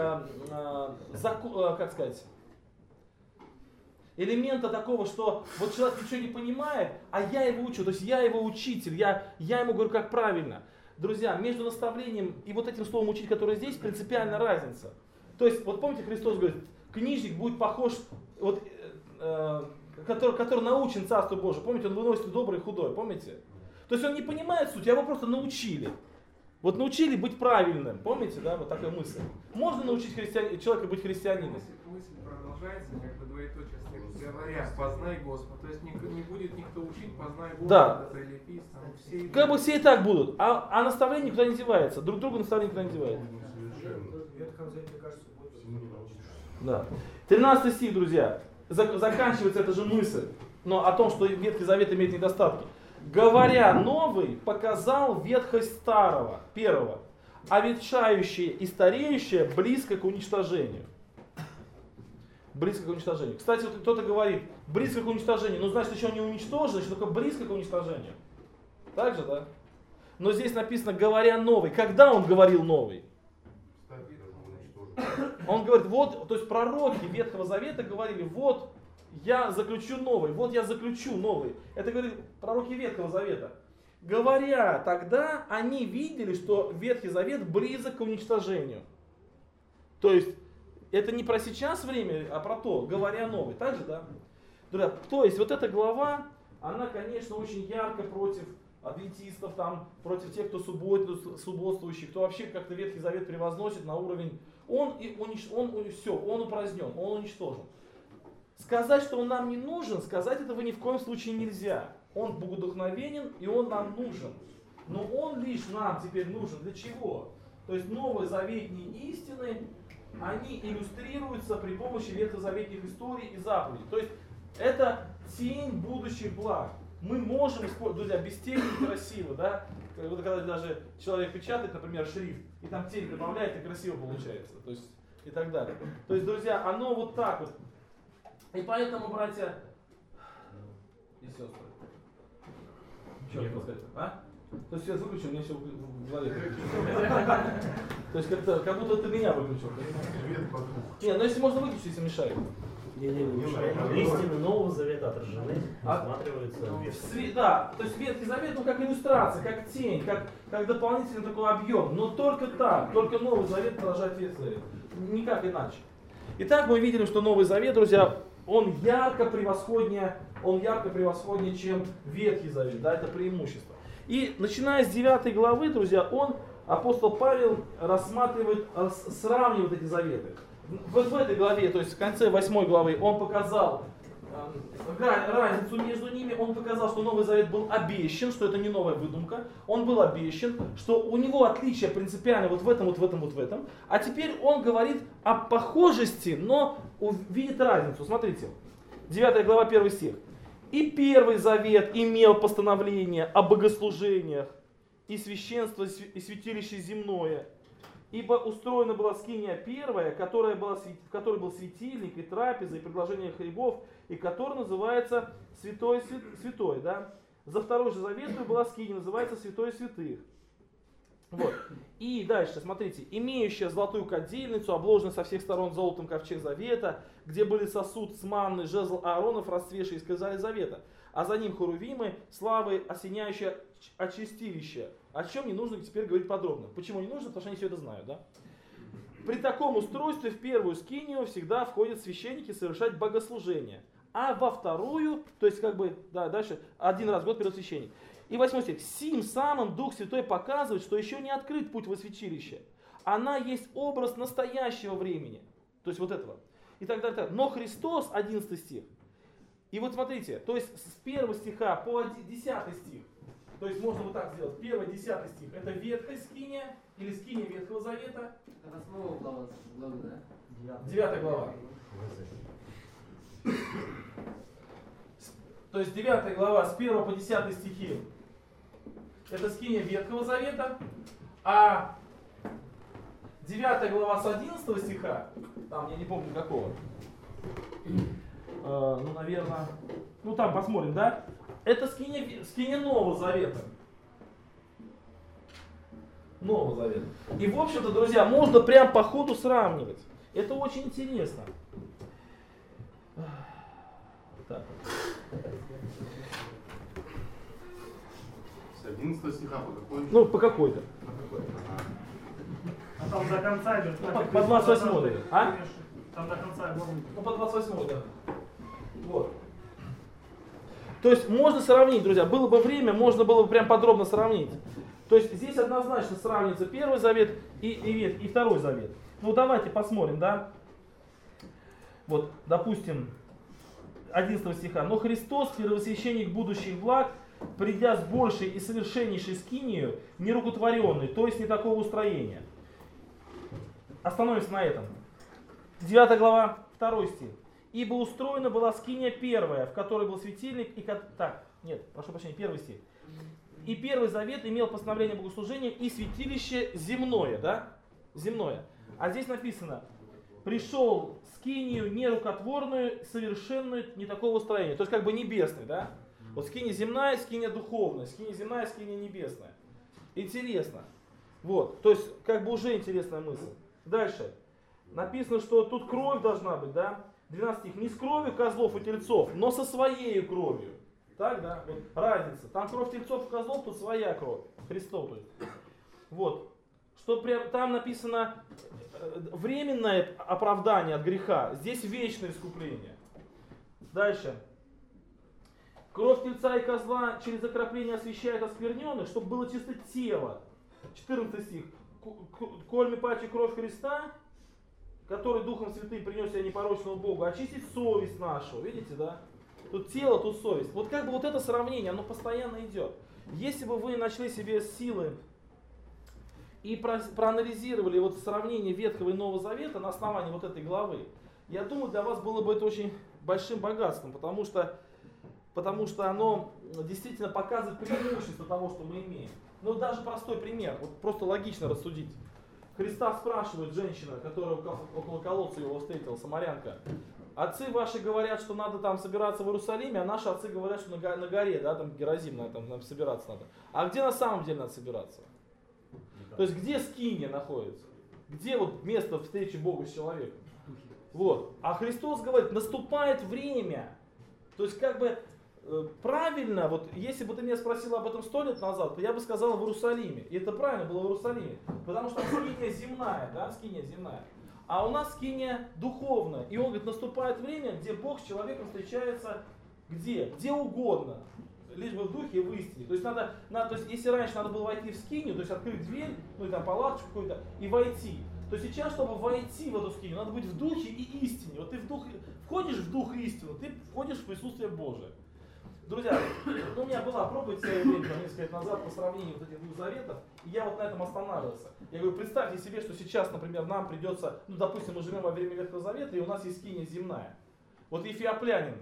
как сказать, элемента такого, что вот человек ничего не понимает, а я его учу, то есть я его учитель, я ему говорю, как правильно. Друзья, между наставлением и вот этим словом учить, которое здесь, принципиальная разница. То есть, вот помните, Христос говорит, книжник будет похож, вот, который научен Царству Божию. Помните, он выносит доброе и худое, помните? То есть он не понимает суть, его просто научили. Вот научили быть правильным, помните, да, вот такая мысль. Можно научить человека быть христианином? Мысль продолжается, как бы двоеточие стоит, говоря, познай Господа. То есть не будет никто учить, познай Господа, да. прилепись, там, все. Как бы все и так будут, а наставление никуда не девается, друг другу наставление никуда не девается. Да. 13 стих, друзья. Заканчивается эта же мысль, но о том, что Ветхий Завет имеет недостатки. Говоря новый, показал ветхость старого, первого, а ветшающее и стареющее близко к уничтожению. близко к уничтожению. Кстати, вот кто-то говорит, близко к уничтожению, ну значит еще не уничтожено, значит только близко к уничтожению. Так же, да? Но здесь написано, говоря новый. Когда он говорил новый? Он говорит, вот, то есть пророки Ветхого Завета говорили, вот я заключу новый, вот я заключу новый. Это говорит пророки Ветхого Завета. Говоря тогда, они видели, что Ветхий Завет близок к уничтожению. То есть, это не про сейчас время, а про то, говоря новый. Так же, да? Друзья, то есть, вот эта глава, она, конечно, очень ярко против адвентистов, там, против тех, кто субботствующий, кто вообще как-то Ветхий Завет превозносит на уровень, он упразднен, он уничтожен. Сказать, что он нам не нужен, сказать этого ни в коем случае нельзя. Он богодухновенен и он нам нужен. Но он лишь нам теперь нужен. Для чего? То есть новозаветные истины, они иллюстрируются при помощи ветхозаветных историй и заповедей. То есть это тень будущих благ. Мы можем использовать, друзья, без тени некрасиво, да? Вот когда даже человек печатает, например, шрифт, и там тень добавляет, и красиво получается. То есть, и так далее. То есть, друзья, оно вот так вот. И поэтому, братья и сестры, что я сказать, а? То есть я выключил, мне все в голове. То есть как будто ты меня выключил. Нет, ну если можно выключить, если мешает. Истины Нового Завета отражены, рассматриваются. Да, то есть Ветхий Завет, ну как иллюстрация, как тень, как дополнительный такой объем. Но только так, только Новый Завет отражает Ветхий Завет. Никак иначе. Итак, мы видели, что Новый Завет, друзья, он ярко превосходнее, чем Ветхий Завет, да, это преимущество. И начиная с 9 главы, друзья, апостол Павел рассматривает, сравнивает эти заветы. Вот в этой главе, то есть в конце 8 главы, он показал разницу между ними, он показал, что Новый Завет был обещан, что это не новая выдумка, он был обещан, что у него отличие принципиально вот в этом. А теперь он говорит о похожести, но видит разницу. Смотрите, 9 глава, 1 стих. «И Первый Завет имел постановление о богослужениях, и священство, и святилище земное, ибо устроена была скиния первая, в которой был светильник, и трапеза, и предложение хлебов, и который называется Святой Святой». Да? За Второй же Завет была скиния, называется Святой Святых. Вот. И дальше, смотрите, имеющая золотую кадильницу, обложенную со всех сторон золотом ковчег завета, где были сосуд с манной, жезл Ааронов, расцвеший из скрижали завета, а за ним херувимы, славы, осеняющее очистилище. О чем не нужно теперь говорить подробно. Почему не нужно? Потому что они все это знают, да? При таком устройстве в первую скинию всегда входят священники совершать богослужение. А во вторую, то есть дальше, один раз в год первосвященник. И 8 стих. «Сим самым Дух Святой показывает, что еще не открыт путь во святилище. Она есть образ настоящего времени». То есть вот этого. И так далее. Но Христос, 11 стих. И вот смотрите, то есть с 1 стиха по 10 стих. То есть можно вот так сделать. 1-10 стих. Это ветхая скиния или скиния Ветхого Завета. 8 глава, да? 9 глава. То есть 9 глава с 1 по 10 стихи. Это скиния Ветхого Завета, а 9 глава с 11 стиха, там я не помню какого, наверное, там посмотрим, да? Это скиния Нового Завета. Нового Завета. И в общем-то, друзья, можно прям по ходу сравнивать. Это очень интересно. Так. С 11 стиха по какой? Ну, по какой-то. А там до конца идет. По 28, а? Там до конца. Ну, по 28, да. Вот. То есть можно сравнить, друзья, было бы время, можно было бы прям подробно сравнить. То есть здесь однозначно сравнится Первый Завет и Второй Завет. Ну, давайте посмотрим, да? Вот, допустим, 11 стиха. «Но Христос, первосвященник будущих благ, придя с большей и совершеннейшей скинию, нерукотворенный, то есть не такого устроения». Остановимся на этом. 9 глава, 2 стих. «Ибо устроена была скиния первая, в которой был светильник, и... прошу прощения, 1 стих. И Первый Завет имел постановление богослужения и святилище земное», да? Земное. А здесь написано, пришел скинию нерукотворную, совершенную, не такого строения. То есть как бы небесный, да? Вот скиния земная, скиния духовная, скиния земная, скиния небесная. Интересно. Вот, то есть как бы уже интересная мысль. Дальше. Написано, что тут кровь должна быть, да? 12 стих. Не с кровью козлов и тельцов, но со своей кровью. Так, да? Вот разница. Там кровь тельцов и козлов, тут своя кровь. Христов, то есть. Вот. Что там написано временное оправдание от греха. Здесь вечное искупление. Дальше. Кровь тельца и козла через окропление освящает оскверненных, чтобы было чисто тело. 14 стих. Кольми паче кровь Христа, который Духом Святым принес я непорочного Богу, очистить совесть нашу. Видите, да? Тут тело, тут совесть. Вот как бы вот это сравнение, оно постоянно идет. Если бы вы нашли себе силы и проанализировали вот сравнение Ветхого и Нового Завета на основании вот этой главы, я думаю, для вас было бы это очень большим богатством, потому что оно действительно показывает преимущество того, что мы имеем. Ну даже простой пример, вот просто логично рассудить. Христа спрашивает женщина, которая около колодца его встретила, самарянка: отцы ваши говорят, что надо там собираться в Иерусалиме, а наши отцы говорят, что на горе, да, там Геразим, там собираться надо. А где на самом деле надо собираться? То есть где скиния находится? Где вот место встречи Бога с человеком? Вот. А Христос говорит, наступает время. То есть как бы правильно, вот если бы ты меня спросил об этом 100 лет назад, то я бы сказал в Иерусалиме. И это правильно было в Иерусалиме. Потому что скиния земная, да, скиния земная. А у нас скиния духовная. И он говорит, наступает время, где Бог с человеком встречается где? Где угодно. Лишь бы в духе и в истине. То есть, то есть если раньше надо было войти в скинию, то есть открыть дверь, ну и там палаточку какую-то, и войти, то сейчас, чтобы войти в эту скинию, надо быть в духе и истине. Вот ты входишь в дух и истину, ты входишь в присутствие Божие. Друзья, у меня была проповедь в свое время, несколько лет назад, по сравнению вот этих двух заветов, и я вот на этом останавливался. Я говорю, представьте себе, что сейчас, например, нам придется, ну, допустим, мы живем во время Ветхого Завета, и у нас есть скиния земная. Вот эфиоплянин,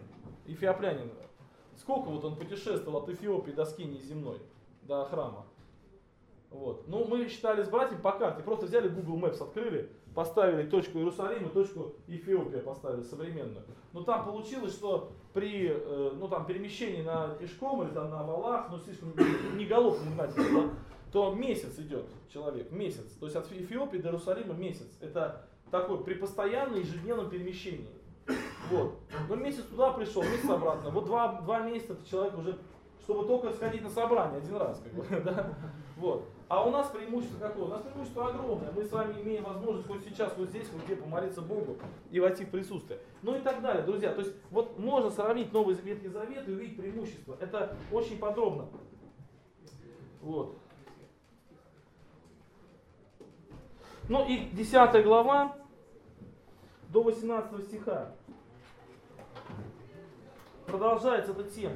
сколько вот он путешествовал от Эфиопии до скинии земной, до храма. Вот. Ну, мы считали с братьями по карте, просто взяли Google Maps, открыли, поставили точку Иерусалим и точку Эфиопия поставили современную. Но там получилось, что при перемещении на пешком или там на валах, слишком не галопом гнать, да, то месяц идет человек, месяц. То есть от Эфиопии до Иерусалима месяц. Это такой при постоянном ежедневном перемещении. Вот. Но месяц туда пришел, месяц обратно. Вот два месяца человек уже, чтобы только сходить на собрание один раз. Как бы, да? Вот. А у нас преимущество какое? У нас преимущество огромное. Мы с вами имеем возможность хоть сейчас, вот здесь, вот где помолиться Богу и войти в присутствие. Ну и так далее, друзья. То есть вот можно сравнить Новый Ветхий Завет и увидеть преимущество. Это очень подробно. Вот. Ну и 10 глава до 18 стиха. Продолжается эта тема.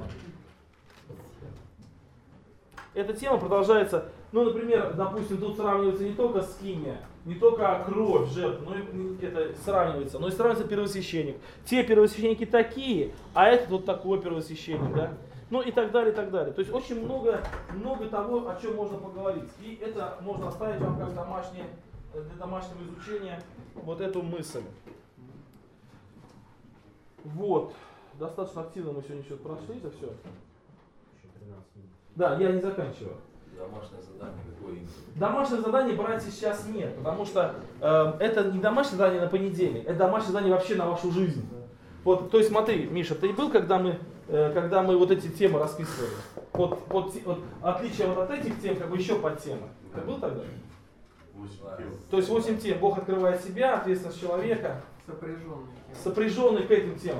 Эта тема продолжается, ну, например, допустим, тут сравнивается не только скиния, не только кровь, жертв, но это сравнивается, но и сравнивается первосвященник. Те первосвященники такие, а этот вот такой первосвященник, да? Ну и так далее, и так далее. То есть очень много того, о чем можно поговорить. И это можно оставить вам как для домашнего изучения вот эту мысль. Вот. Достаточно активно мы сегодня что-то прошли, это все. Еще 13 минут. Да, я не заканчиваю. Домашнее задание какое? Домашнее задание, братья, сейчас нет, потому что это не домашнее задание на понедельник, это домашнее задание вообще на вашу жизнь. Вот, то есть смотри, Миша, ты был, когда мы вот эти темы расписывали? Вот отличие вот от этих тем, как бы еще подтемы. Ты был тогда? 8 тем. То есть 8 тем. Бог открывает себя, ответственность человека, сопряженный к этим темам.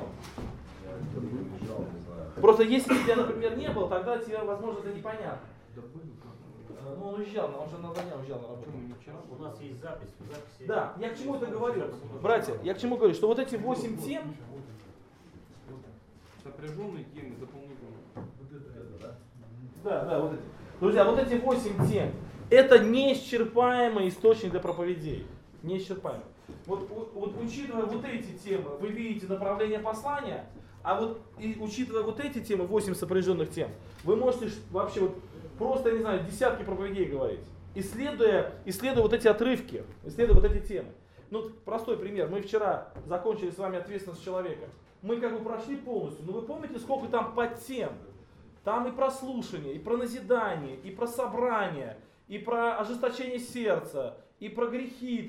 Просто если тебя, например, не было, тогда тебе, возможно, это непонятно. Ну, он уезжал, он же на дня уезжал на работу. У нас есть запись. Да, я к чему это говорю? Братья, я к чему говорю, что вот эти 8 тем... Сопряженные темы, дополнительные. Да, вот эти. Друзья, вот эти 8 тем, это неисчерпаемый источник для проповедей. Неисчерпаемый. Вот учитывая вот эти темы, вы видите направление послания, а вот и учитывая вот эти темы, 8 сопряженных тем, вы можете вообще вот просто, я не знаю, десятки проповедей говорить, исследуя вот эти отрывки, исследуя вот эти темы. Ну, простой пример. Мы вчера закончили с вами ответственность человека. Мы как бы прошли полностью, но вы помните, сколько там подтем? Там и про слушание, и про назидание, и про собрание, и про ожесточение сердца, и про грехи,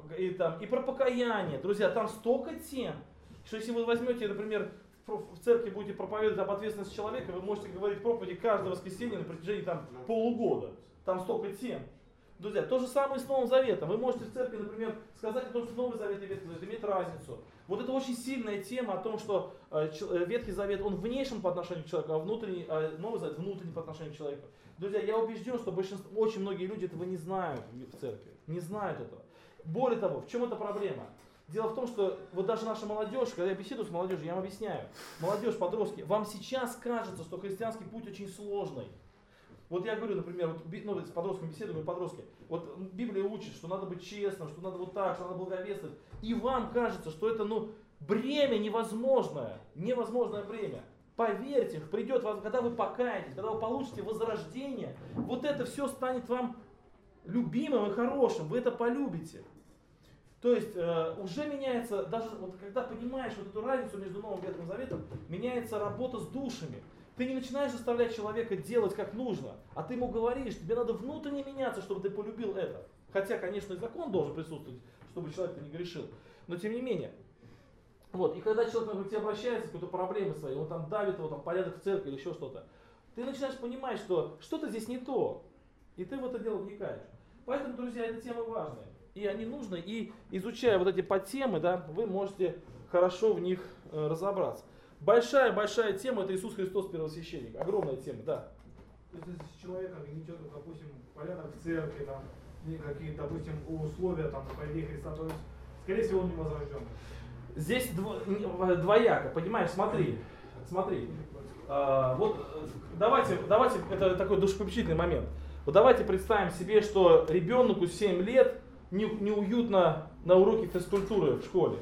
и про покаяние. Друзья, там столько тем, что если вы возьмете, например, в церкви будете проповедовать об ответственности человека, вы можете говорить проповеди каждое воскресенье на протяжении полугода. Там столько тем. Друзья, то же самое с Новым Заветом. Вы можете в церкви, например, сказать о том, что Новый Завет и Ветхий Завет имеют разницу. Вот это очень сильная тема о том, что Ветхий Завет, он внешен по отношению к человеку, а Новый Завет внутренний по отношению к человеку. Друзья, я убежден, что очень многие люди этого не знают в церкви. Не знают этого. Более того, в чем эта проблема? Дело в том, что вот даже наша молодежь, когда я беседую с молодежью, я вам объясняю. Молодежь, подростки, вам сейчас кажется, что христианский путь очень сложный. Вот я говорю, например, с подростками беседую, говорю, подростки, вот Библия учит, что надо быть честным, что надо вот так, что надо благовествовать. И вам кажется, что это, бремя невозможное бремя. Поверьте, придет, когда вы покаетесь, когда вы получите возрождение, вот это все станет вам любимым и хорошим, вы это полюбите. То есть уже меняется, даже вот когда понимаешь вот эту разницу между Новым и Ветхим Заветом, меняется работа с душами. Ты не начинаешь заставлять человека делать как нужно, а ты ему говоришь, тебе надо внутренне меняться, чтобы ты полюбил это. Хотя, конечно, и закон должен присутствовать, чтобы человек не грешил. Но тем не менее. Вот. И когда человек, например, к тебе обращается с какой-то проблемой своей, он там давит его, порядок в церкви или еще что-то, ты начинаешь понимать, что что-то здесь не то. И ты в это дело вникаешь. Поэтому, друзья, эти темы важные. И они нужны, и изучая вот эти подтемы, да, вы можете хорошо в них разобраться. Большая тема — это Иисус Христос, первосвященник. Огромная тема, да. То есть если человека гнетет, допустим, порядок в церкви, какие-то, допустим, условия по идее Христа, то есть, скорее всего, он не возрожден. Здесь двояко, понимаешь, смотри. Вот давайте, это такой душепопечительный момент. Вот давайте представим себе, что ребенку 7 лет неуютно на уроке физкультуры в школе.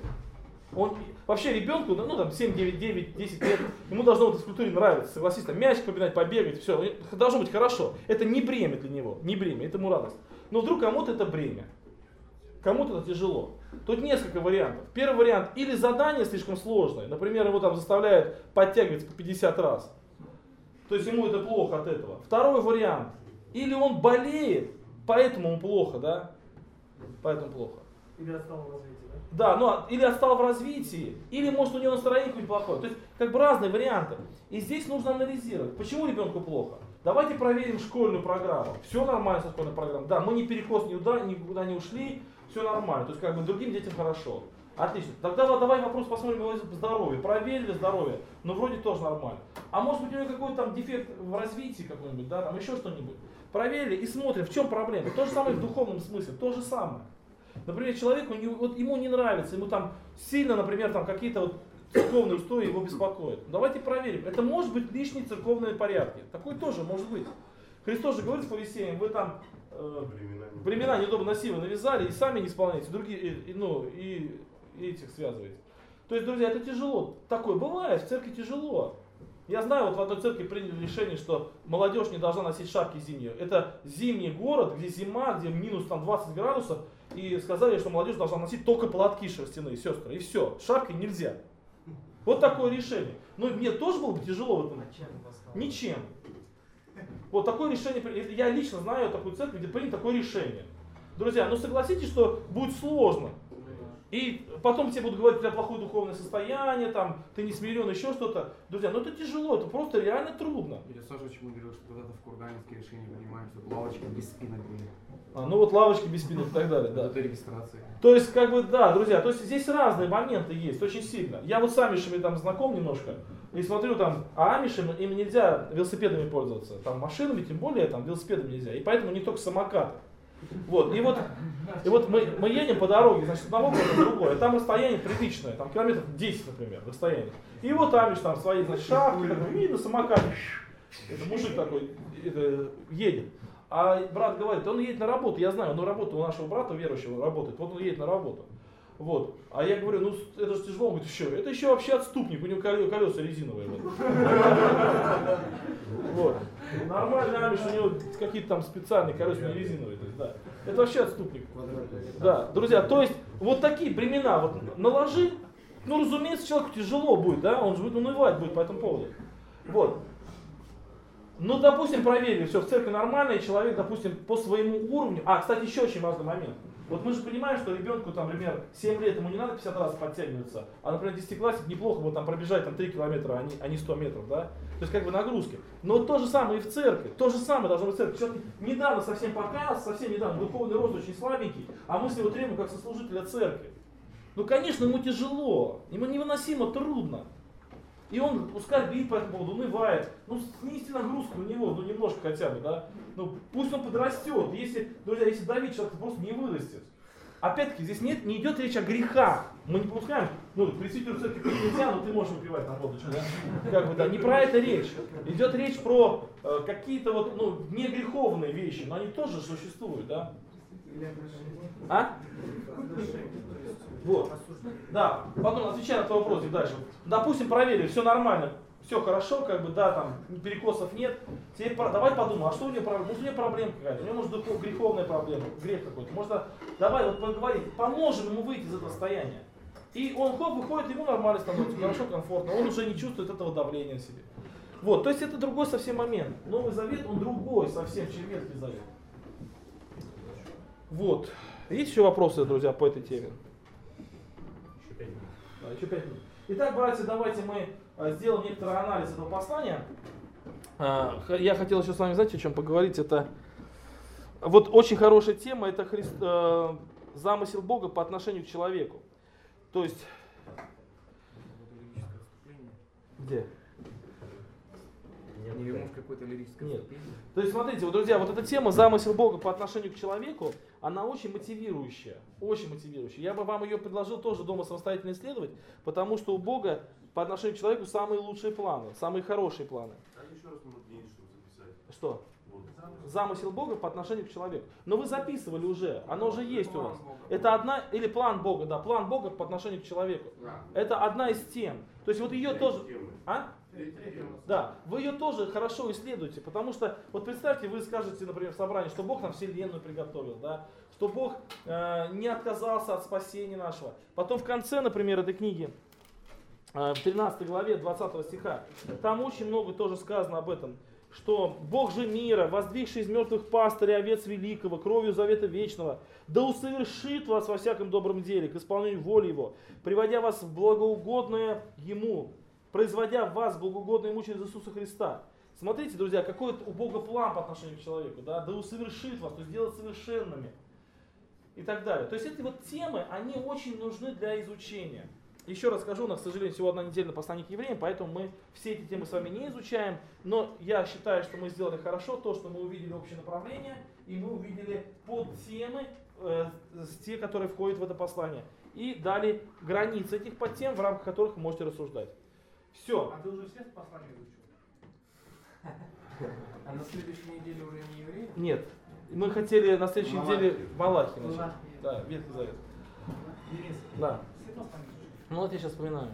Вообще ребенку, 7, 9, 10 лет, ему должно в физкультуре нравиться, согласись, мячик побегать, побегать, все, должно быть хорошо. Это не бремя для него, не бремя, это ему радость. Но вдруг кому-то это бремя, кому-то это тяжело. Тут несколько вариантов. Первый вариант, или задание слишком сложное, например, его заставляют подтягиваться по 50 раз, то есть ему это плохо от этого. Второй вариант, или он болеет, поэтому ему плохо, да, поэтому плохо. Или отстал в развитии, да? Да, или отстал в развитии, или может у него настроение какое-нибудь плохое. То есть разные варианты. И здесь нужно анализировать, почему ребенку плохо. Давайте проверим школьную программу. Все нормально со школьной программой. Да, мы не перекос никуда не ушли, все нормально. То есть другим детям хорошо. Отлично. Тогда давай вопрос посмотрим его здоровье. Проверили здоровье, но вроде тоже нормально. А может быть у него какой-то дефект в развитии какой-нибудь, да, еще что-нибудь. Проверили и смотрим, в чем проблема. То же самое в духовном смысле, то же самое. Например, человеку ему не нравится, ему сильно, например, какие-то церковные устои его беспокоят. Давайте проверим. Это может быть лишние церковные порядки. Такое тоже может быть. Христос же говорит фарисеям, вы времена недоброносивые навязали и сами не исполняете, другие, и этих связываете. То есть, друзья, это тяжело. Такое бывает, в церкви тяжело. Я знаю, в одной церкви приняли решение, что молодежь не должна носить шапки зимние. Это зимний город, где зима, где минус 20 градусов. И сказали, что молодежь должна носить только платки шерстяные, сестры. И все, шапкой нельзя. Вот такое решение. Но мне тоже было бы тяжело в этом. Ничем. Вот такое решение, я лично знаю такую церковь, где принято такое решение. Друзья, согласитесь, что будет сложно. И потом тебе будут говорить, у тебя плохое духовное состояние, ты не смирен, еще что-то. Друзья, это тяжело, это просто реально трудно. Я Саша почему говорил, что когда-то в Курганинске решение принимаем, чтобы лавочки без спинок были. Лавочки без спинок и так далее, да. Это регистрация. То есть, да, друзья, то есть здесь разные моменты есть, очень сильно. Я с амишами знаком немножко, и смотрю а амишам им нельзя велосипедами пользоваться, машинами, тем более велосипедами нельзя, и поэтому не только самокаты. Вот, и вот мы едем по дороге, значит, одного города в другой, там расстояние приличное, километров 10, например, расстояние. И амиш свои, шапки, и на самокате, это мужик такой едет. А брат говорит, он едет на работу, я знаю, он работает, у нашего брата верующего работает, вот он едет на работу. Вот. А я говорю, это же тяжело, он говорит, что? Это еще вообще отступник, у него колеса резиновые. Вот. Нормально, амиш, у него какие-то специальные колеса, не резиновые. То есть, да. Это вообще отступник. Да, друзья, то есть вот такие бремена вот наложи, ну, разумеется, человеку тяжело будет, да, он же будет унывать будет по этому поводу. Вот. Ну, допустим, проверили, все в церкви нормально, и человек, допустим, по своему уровню. А, кстати, еще очень важный момент. Вот мы же понимаем, что ребенку, там, например, 7 лет, ему не надо 50 раз подтягиваться, а, например, 10-классник неплохо вот там пробежать там 3 километра, а не 100 метров, да? То есть как бы нагрузки. Но вот то же самое и в церкви. То же самое должно быть в церкви. Человек недавно совсем показ, совсем недавно, духовный рост очень слабенький, а мы с него требуем как сослужителя церкви. Ну, конечно, ему тяжело, ему невыносимо трудно. И он, пускай бит по этому поводу, унывает. Ну, снизьте нагрузку на него, ну, немножко хотя бы, да. Ну, пусть он подрастет. Если, друзья, если давить человек, просто не вырастет. Опять-таки, здесь не идет речь о грехах. Мы не допускаем, ну, пресвитеру церкви пить нельзя, но ты можешь выпивать там водочку, да? Как бы, да, не про это речь. Идет речь про какие-то вот, ну, не греховные вещи, но они тоже существуют, да? А? Вот. Да, потом отвечая на твой вопрос дальше. Допустим, проверили, все нормально, все хорошо, как бы, да, там перекосов нет. Теперь давай подумаем, а что у него проблема? Может, у него проблема какая-то, у него может греховная проблема, грех какой-то. Может, давай вот поговорим, поможем ему выйти из этого состояния. И он хоп, выходит, ему нормально становится, хорошо, комфортно, он уже не чувствует этого давления на себе. Вот, то есть это другой совсем момент. Новый Завет, он другой совсем, чем Ветхий Завет. Вот. Есть еще вопросы, друзья, по этой теме? Еще 5 минут. Итак, братья, давайте мы сделаем некоторый анализ этого послания. Я хотел еще с вами, знаете, о чем поговорить. Это вот очень хорошая тема, это замысел Бога по отношению к человеку. То есть... Где? Не вернешь какое-то лирическое вступление? То есть, смотрите, вот, друзья, вот эта тема замысел Бога по отношению к человеку, она очень мотивирующая. Очень мотивирующая. Я бы вам ее предложил тоже дома самостоятельно исследовать, потому что у Бога по отношению к человеку самые лучшие планы, самые хорошие планы. Еще раз нужно денег, чтобы записать. Что? Замысел Бога по отношению к человеку. Но вы записывали уже, оно уже есть у вас. Это одна, или план Бога, да, план Бога по отношению к человеку. Это одна из тем. То есть вот ее тоже... А? Да, вы ее тоже хорошо исследуете, потому что, вот представьте, вы скажете, например, в собрании, что Бог нам вселенную приготовил, да, что Бог не отказался от спасения нашего. Потом в конце, например, этой книги, в 13 главе 20 стиха, там очень много тоже сказано об этом, что Бог же мира, воздвигший из мертвых пастыря овец великого, кровью завета вечного, да усовершит вас во всяком добром деле, к исполнению воли Его, приводя вас в благоугодное Ему, производя в вас благоугодное ему через Иисуса Христа. Смотрите, друзья, какой у Бога план по отношению к человеку, да усовершит вас, то есть сделать совершенными и так далее. То есть эти вот темы, они очень нужны для изучения. Еще раз скажу, у нас, к сожалению, всего одна неделя на послание к евреям, поэтому мы все эти темы с вами не изучаем, но я считаю, что мы сделали хорошо то, что мы увидели общее направление, и мы увидели подтемы, те, которые входят в это послание, и дали границы этих подтем, в рамках которых вы можете рассуждать. Все. А ты уже все послания изучил? А на следующей неделе уже не евреи? Нет. Мы хотели на следующей неделе Малахи начать. Да, Ветхий Завет. Да. Ну вот я сейчас вспоминаю.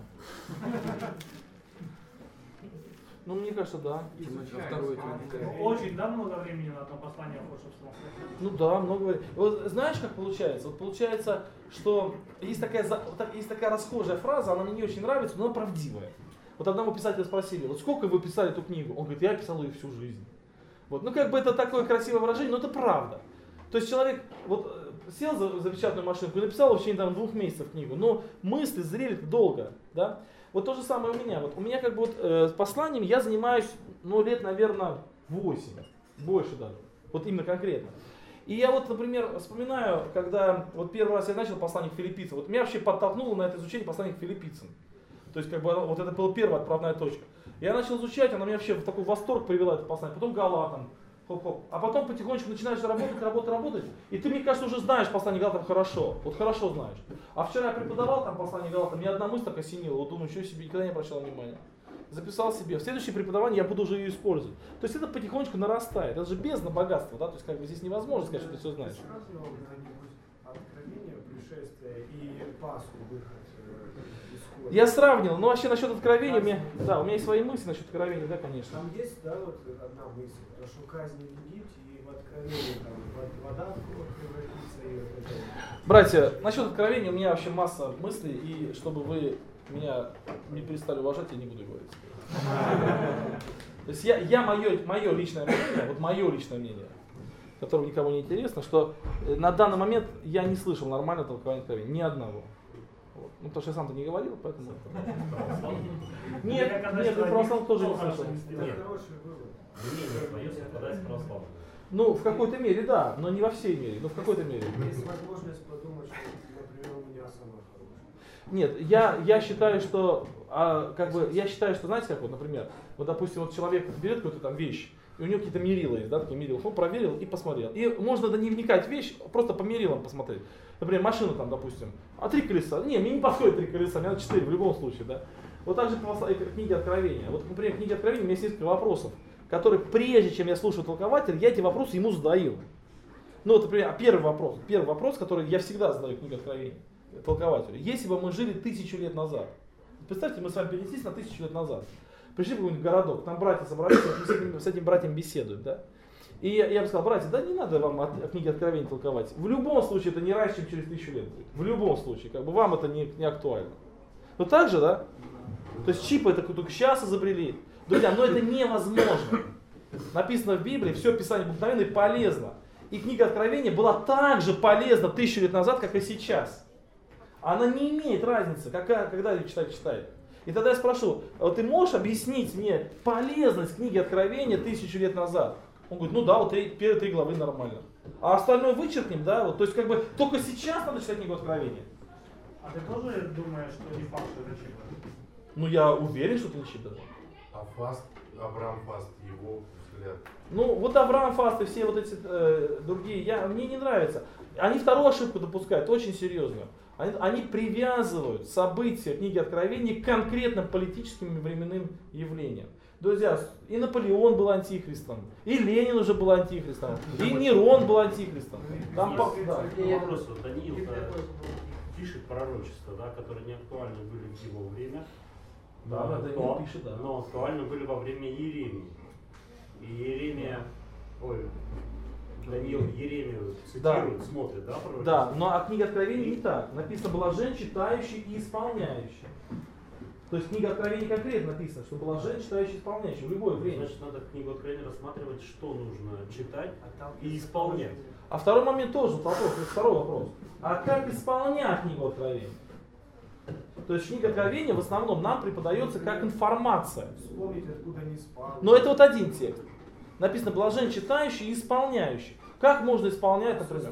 Ну, мне кажется, да. Очень, да, много времени на одно послание ушло, чтобы самостоятельно? Ну да, много времени. Вот знаешь, как получается? Вот получается, что есть такая расхожая фраза, она мне не очень нравится, но она правдивая. Вот одного писателя спросили, вот сколько вы писали эту книгу? Он говорит, я писал ее всю жизнь. Вот. Ну как бы это такое красивое выражение, но это правда. То есть человек вот сел за печатную машинку и написал вообще там 2 месяцев книгу, но мысли зрели долго. Да? Вот то же самое у меня. Вот у меня как бы вот с посланием я занимаюсь, ну, лет, наверное, 8, больше даже. Вот именно конкретно. И я вот, например, вспоминаю, когда вот первый раз я начал послание к филиппийцам, вот меня вообще подтолкнуло на это изучение послания к филиппийцам. То есть, как бы, вот это была первая отправная точка. Я начал изучать, она меня вообще в такой восторг привела, это послание. Потом Галатам, хоп-хоп. А потом потихонечку начинаешь работать. И ты, мне кажется, уже знаешь послание Галатам хорошо. Вот хорошо знаешь. А вчера я преподавал там послание Галатам, мне одна мысль так осенила. Вот думаю, еще себе никогда не обращал внимания. Записал себе. В следующее преподавание я буду уже ее использовать. То есть это потихонечку нарастает. Это же бездна богатства, да? То есть как бы здесь невозможно сказать, что ты все знаешь. Откровение, пришествие и Пасху, выход исход. Я сравнил, но вообще насчет откровения, у меня есть свои мысли насчет откровения, да, конечно. Там есть, да, вот одна мысль, то, что казнь в Египте и в откровении там вода в кровь превратится и вот это. Братья, насчет откровения у меня вообще масса мыслей, и чтобы вы меня не перестали уважать, я не буду говорить. То есть мое личное мнение, вот мое личное мнение, которое никому не интересно, что на данный момент я не слышал нормального толкования откровения, ни одного. Вот. Ну, потому что я сам-то не говорил, поэтому... Нет, я православных тоже не слышал. Это хороший вывод. Мнение твое совпадает с православным. Ну, в какой-то мере, да, но не во всей мере, но в какой-то мере. Есть возможность подумать, что, например, у меня самое хорошее. Нет, я считаю, что, знаете, как вот, например, вот, допустим, вот человек берет какую-то там вещь, и у него какие-то мерила есть, да, такие мерила, он проверил и посмотрел. И можно не вникать в вещь, просто по мерилам посмотреть. Например, машина там, допустим, 3 колеса. Не, мне не подходит 3 колеса, мне надо 4 в любом случае, да. Вот так же книги Откровения. Вот, например, книги Откровения, у меня есть несколько вопросов, которые, прежде чем я слушаю толкователя, я эти вопросы ему задаю. Ну, вот, например, первый вопрос, который я всегда задаю в книге Откровения толкователю. Если бы мы жили 1000 лет назад, представьте, мы с вами перенеслись на 1000 лет назад, пришли в какой-нибудь городок, там братья собрались, мы с этим братьям беседуем, да? И я бы сказал, братья, да не надо вам книги Откровения толковать. В любом случае это не раньше, чем через 1000 лет будет. В любом случае, как бы вам это не актуально. Но так же, да? То есть чипы это только сейчас изобрели. Друзья, но это невозможно. Написано в Библии, все Писание обыкновенно и полезно. И книга Откровения была так же полезна 1000 лет назад, как и сейчас. Она не имеет разницы, когда ее человек читает. И тогда я спрошу, вот ты можешь объяснить мне полезность книги Откровения 1000 лет назад? Он говорит, ну да, вот первые 3 главы нормально. А остальное вычеркнем, да, вот, то есть как бы только сейчас надо читать книгу Откровения. А ты тоже думаешь, что не факт, что это чипы? Ну я уверен, что это не чип даже. А Фаст, Авраам Фаст, его взгляд. Ну вот Авраам Фаст и все вот эти другие, мне не нравится. Они вторую ошибку допускают, очень серьезную. Они привязывают события книги Откровения к конкретным политическим и временным явлениям. Друзья, и Наполеон был антихристом, и Ленин уже был антихристом, и Нерон был антихристом. Там вопрос, вот Даниил пишет пророчества, да, которые не актуальны были в его время, Даниил пишет, да. Но актуальны были во время Иеремии. И Иеремия, Даниил Иеремию цитирует, смотрит, да, пророчество? Да, но книга Откровения не так. Написано блажен читающий и исполняющий. То есть книга Откровения конкретно написано, что блажен читающий и исполняющий в любое время. Значит, надо книгу Откровения рассматривать, что нужно читать и исполнять. А второй момент тоже вопрос, второй вопрос. А как исполнять книгу Откровения? То есть книга Откровения в основном нам преподается как информация. Вспомнить, откуда не спал. Но это вот один текст. Написано блажен читающий и исполняющий. Как можно исполнять, например?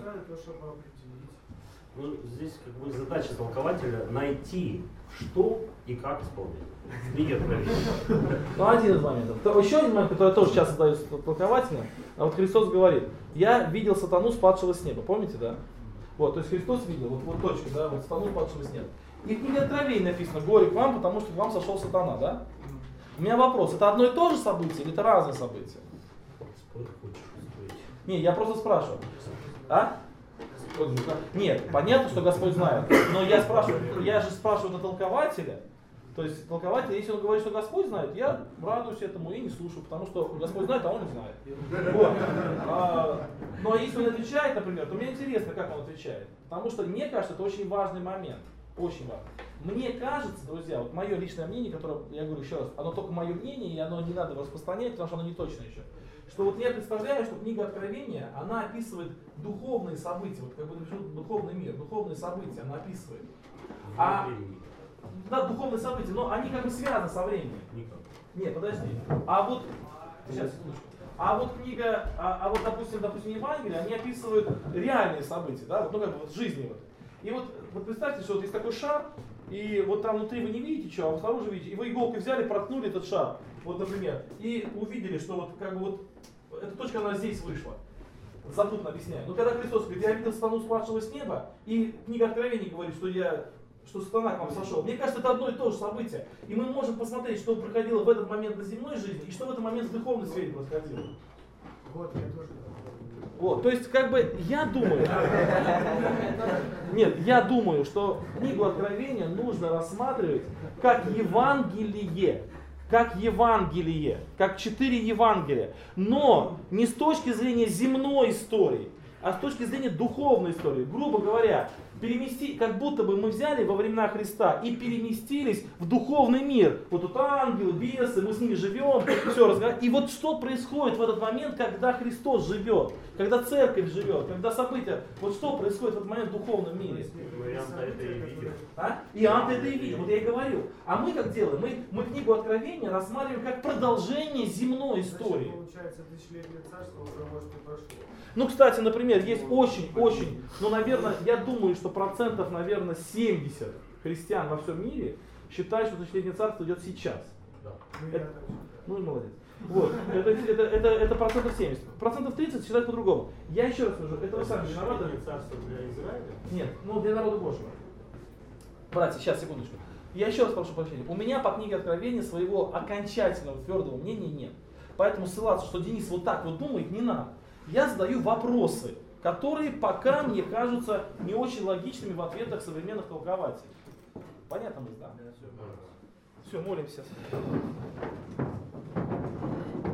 Ну, здесь как бы задача толкователя найти, что и как исполнять. В книге Откровения. Ну, один из моментов. Еще один момент, который тоже часто задается толкователям. А вот Христос говорит, я видел сатану, спадшего с неба. Помните, да? Вот, то есть Христос видел, вот точка, да, вот сатану, спадшего с неба. И в книге Откровения написано, горе к вам, потому что к вам сошел сатана, да? У меня вопрос, это одно и то же событие или это разные события? Спорить хочешь, спорить. Не, я просто спрашиваю. А? Нет, понятно, что Господь знает. Но я же спрашиваю на толкователя. То есть толкователь, если он говорит, что Господь знает, я радуюсь этому и не слушаю, потому что Господь знает, а он не знает. Вот. Но если он отвечает, например, то мне интересно, как он отвечает. Потому что мне кажется, это очень важный момент. Очень важно. Мне кажется, друзья, вот мое личное мнение, которое, я говорю еще раз, оно только мое мнение, и оно не надо распространять, потому что оно не точно еще. Что вот я представляю, что книга Откровения, она описывает духовные события, вот как бы духовный мир, духовные события она описывает. Да, духовные события, но они как бы связаны со временем. Никак. Нет, подожди. А вот, сейчас, секундочку. А вот книга, вот допустим, Евангелие, они описывают реальные события, да, вот, ну как бы вот жизни вот. И вот представьте, что вот есть такой шар, и вот там внутри вы не видите что, а вот снаружи видите, и вы иголкой взяли, проткнули этот шар, вот, например, и увидели, что вот как бы вот эта точка, она здесь вышла. Запутанно объясняю. Но когда Христос говорит, я видел сатану, спадшего с неба, и книга Откровения говорит, что сатана к вам сошел. Мне кажется, это одно и то же событие. И мы можем посмотреть, что происходило в этот момент на земной жизни, и что в этот момент в духовной сфере происходило. Вот, я тоже. Вот, то есть, как бы, я думаю, нет, я думаю, что книгу Откровения нужно рассматривать как Евангелие, как 4 Евангелия, но не с точки зрения земной истории, а с точки зрения духовной истории. Грубо говоря, как будто бы мы взяли во времена Христа и переместились в духовный мир. Вот тут ангелы, бесы, мы с ними живем, все разговариваем. И вот что происходит в этот момент, когда Христос живет, когда церковь живет, когда события, вот что происходит в этот момент в духовном мире? Иоанн это и видел. Иоанн это и видел, вот я и говорю. А мы как делаем? Мы книгу Откровения рассматриваем как продолжение земной истории. Получается, тысячелетнее царство уже, может, и прошло. Ну, кстати, например, есть очень, ну, наверное, я думаю, что процентов, наверное, 70 христиан во всем мире считают, что тысячелетнее царство идет сейчас. Ну, молодец. Вот, это процентов 70. Процентов 30 считают по-другому. Я еще раз скажу, это вы сами виноваты. Царство для Израиля? Нет, ну для народа Божьего. Братья, сейчас, секундочку. Я еще раз прошу прощения. У меня по книге Откровения своего окончательного твердого мнения нет. Поэтому ссылаться, что Денис вот так вот думает, не надо. Я задаю вопросы, которые пока мне кажутся не очень логичными в ответах современных толкователей. Понятно, мы знаем? Все, молимся.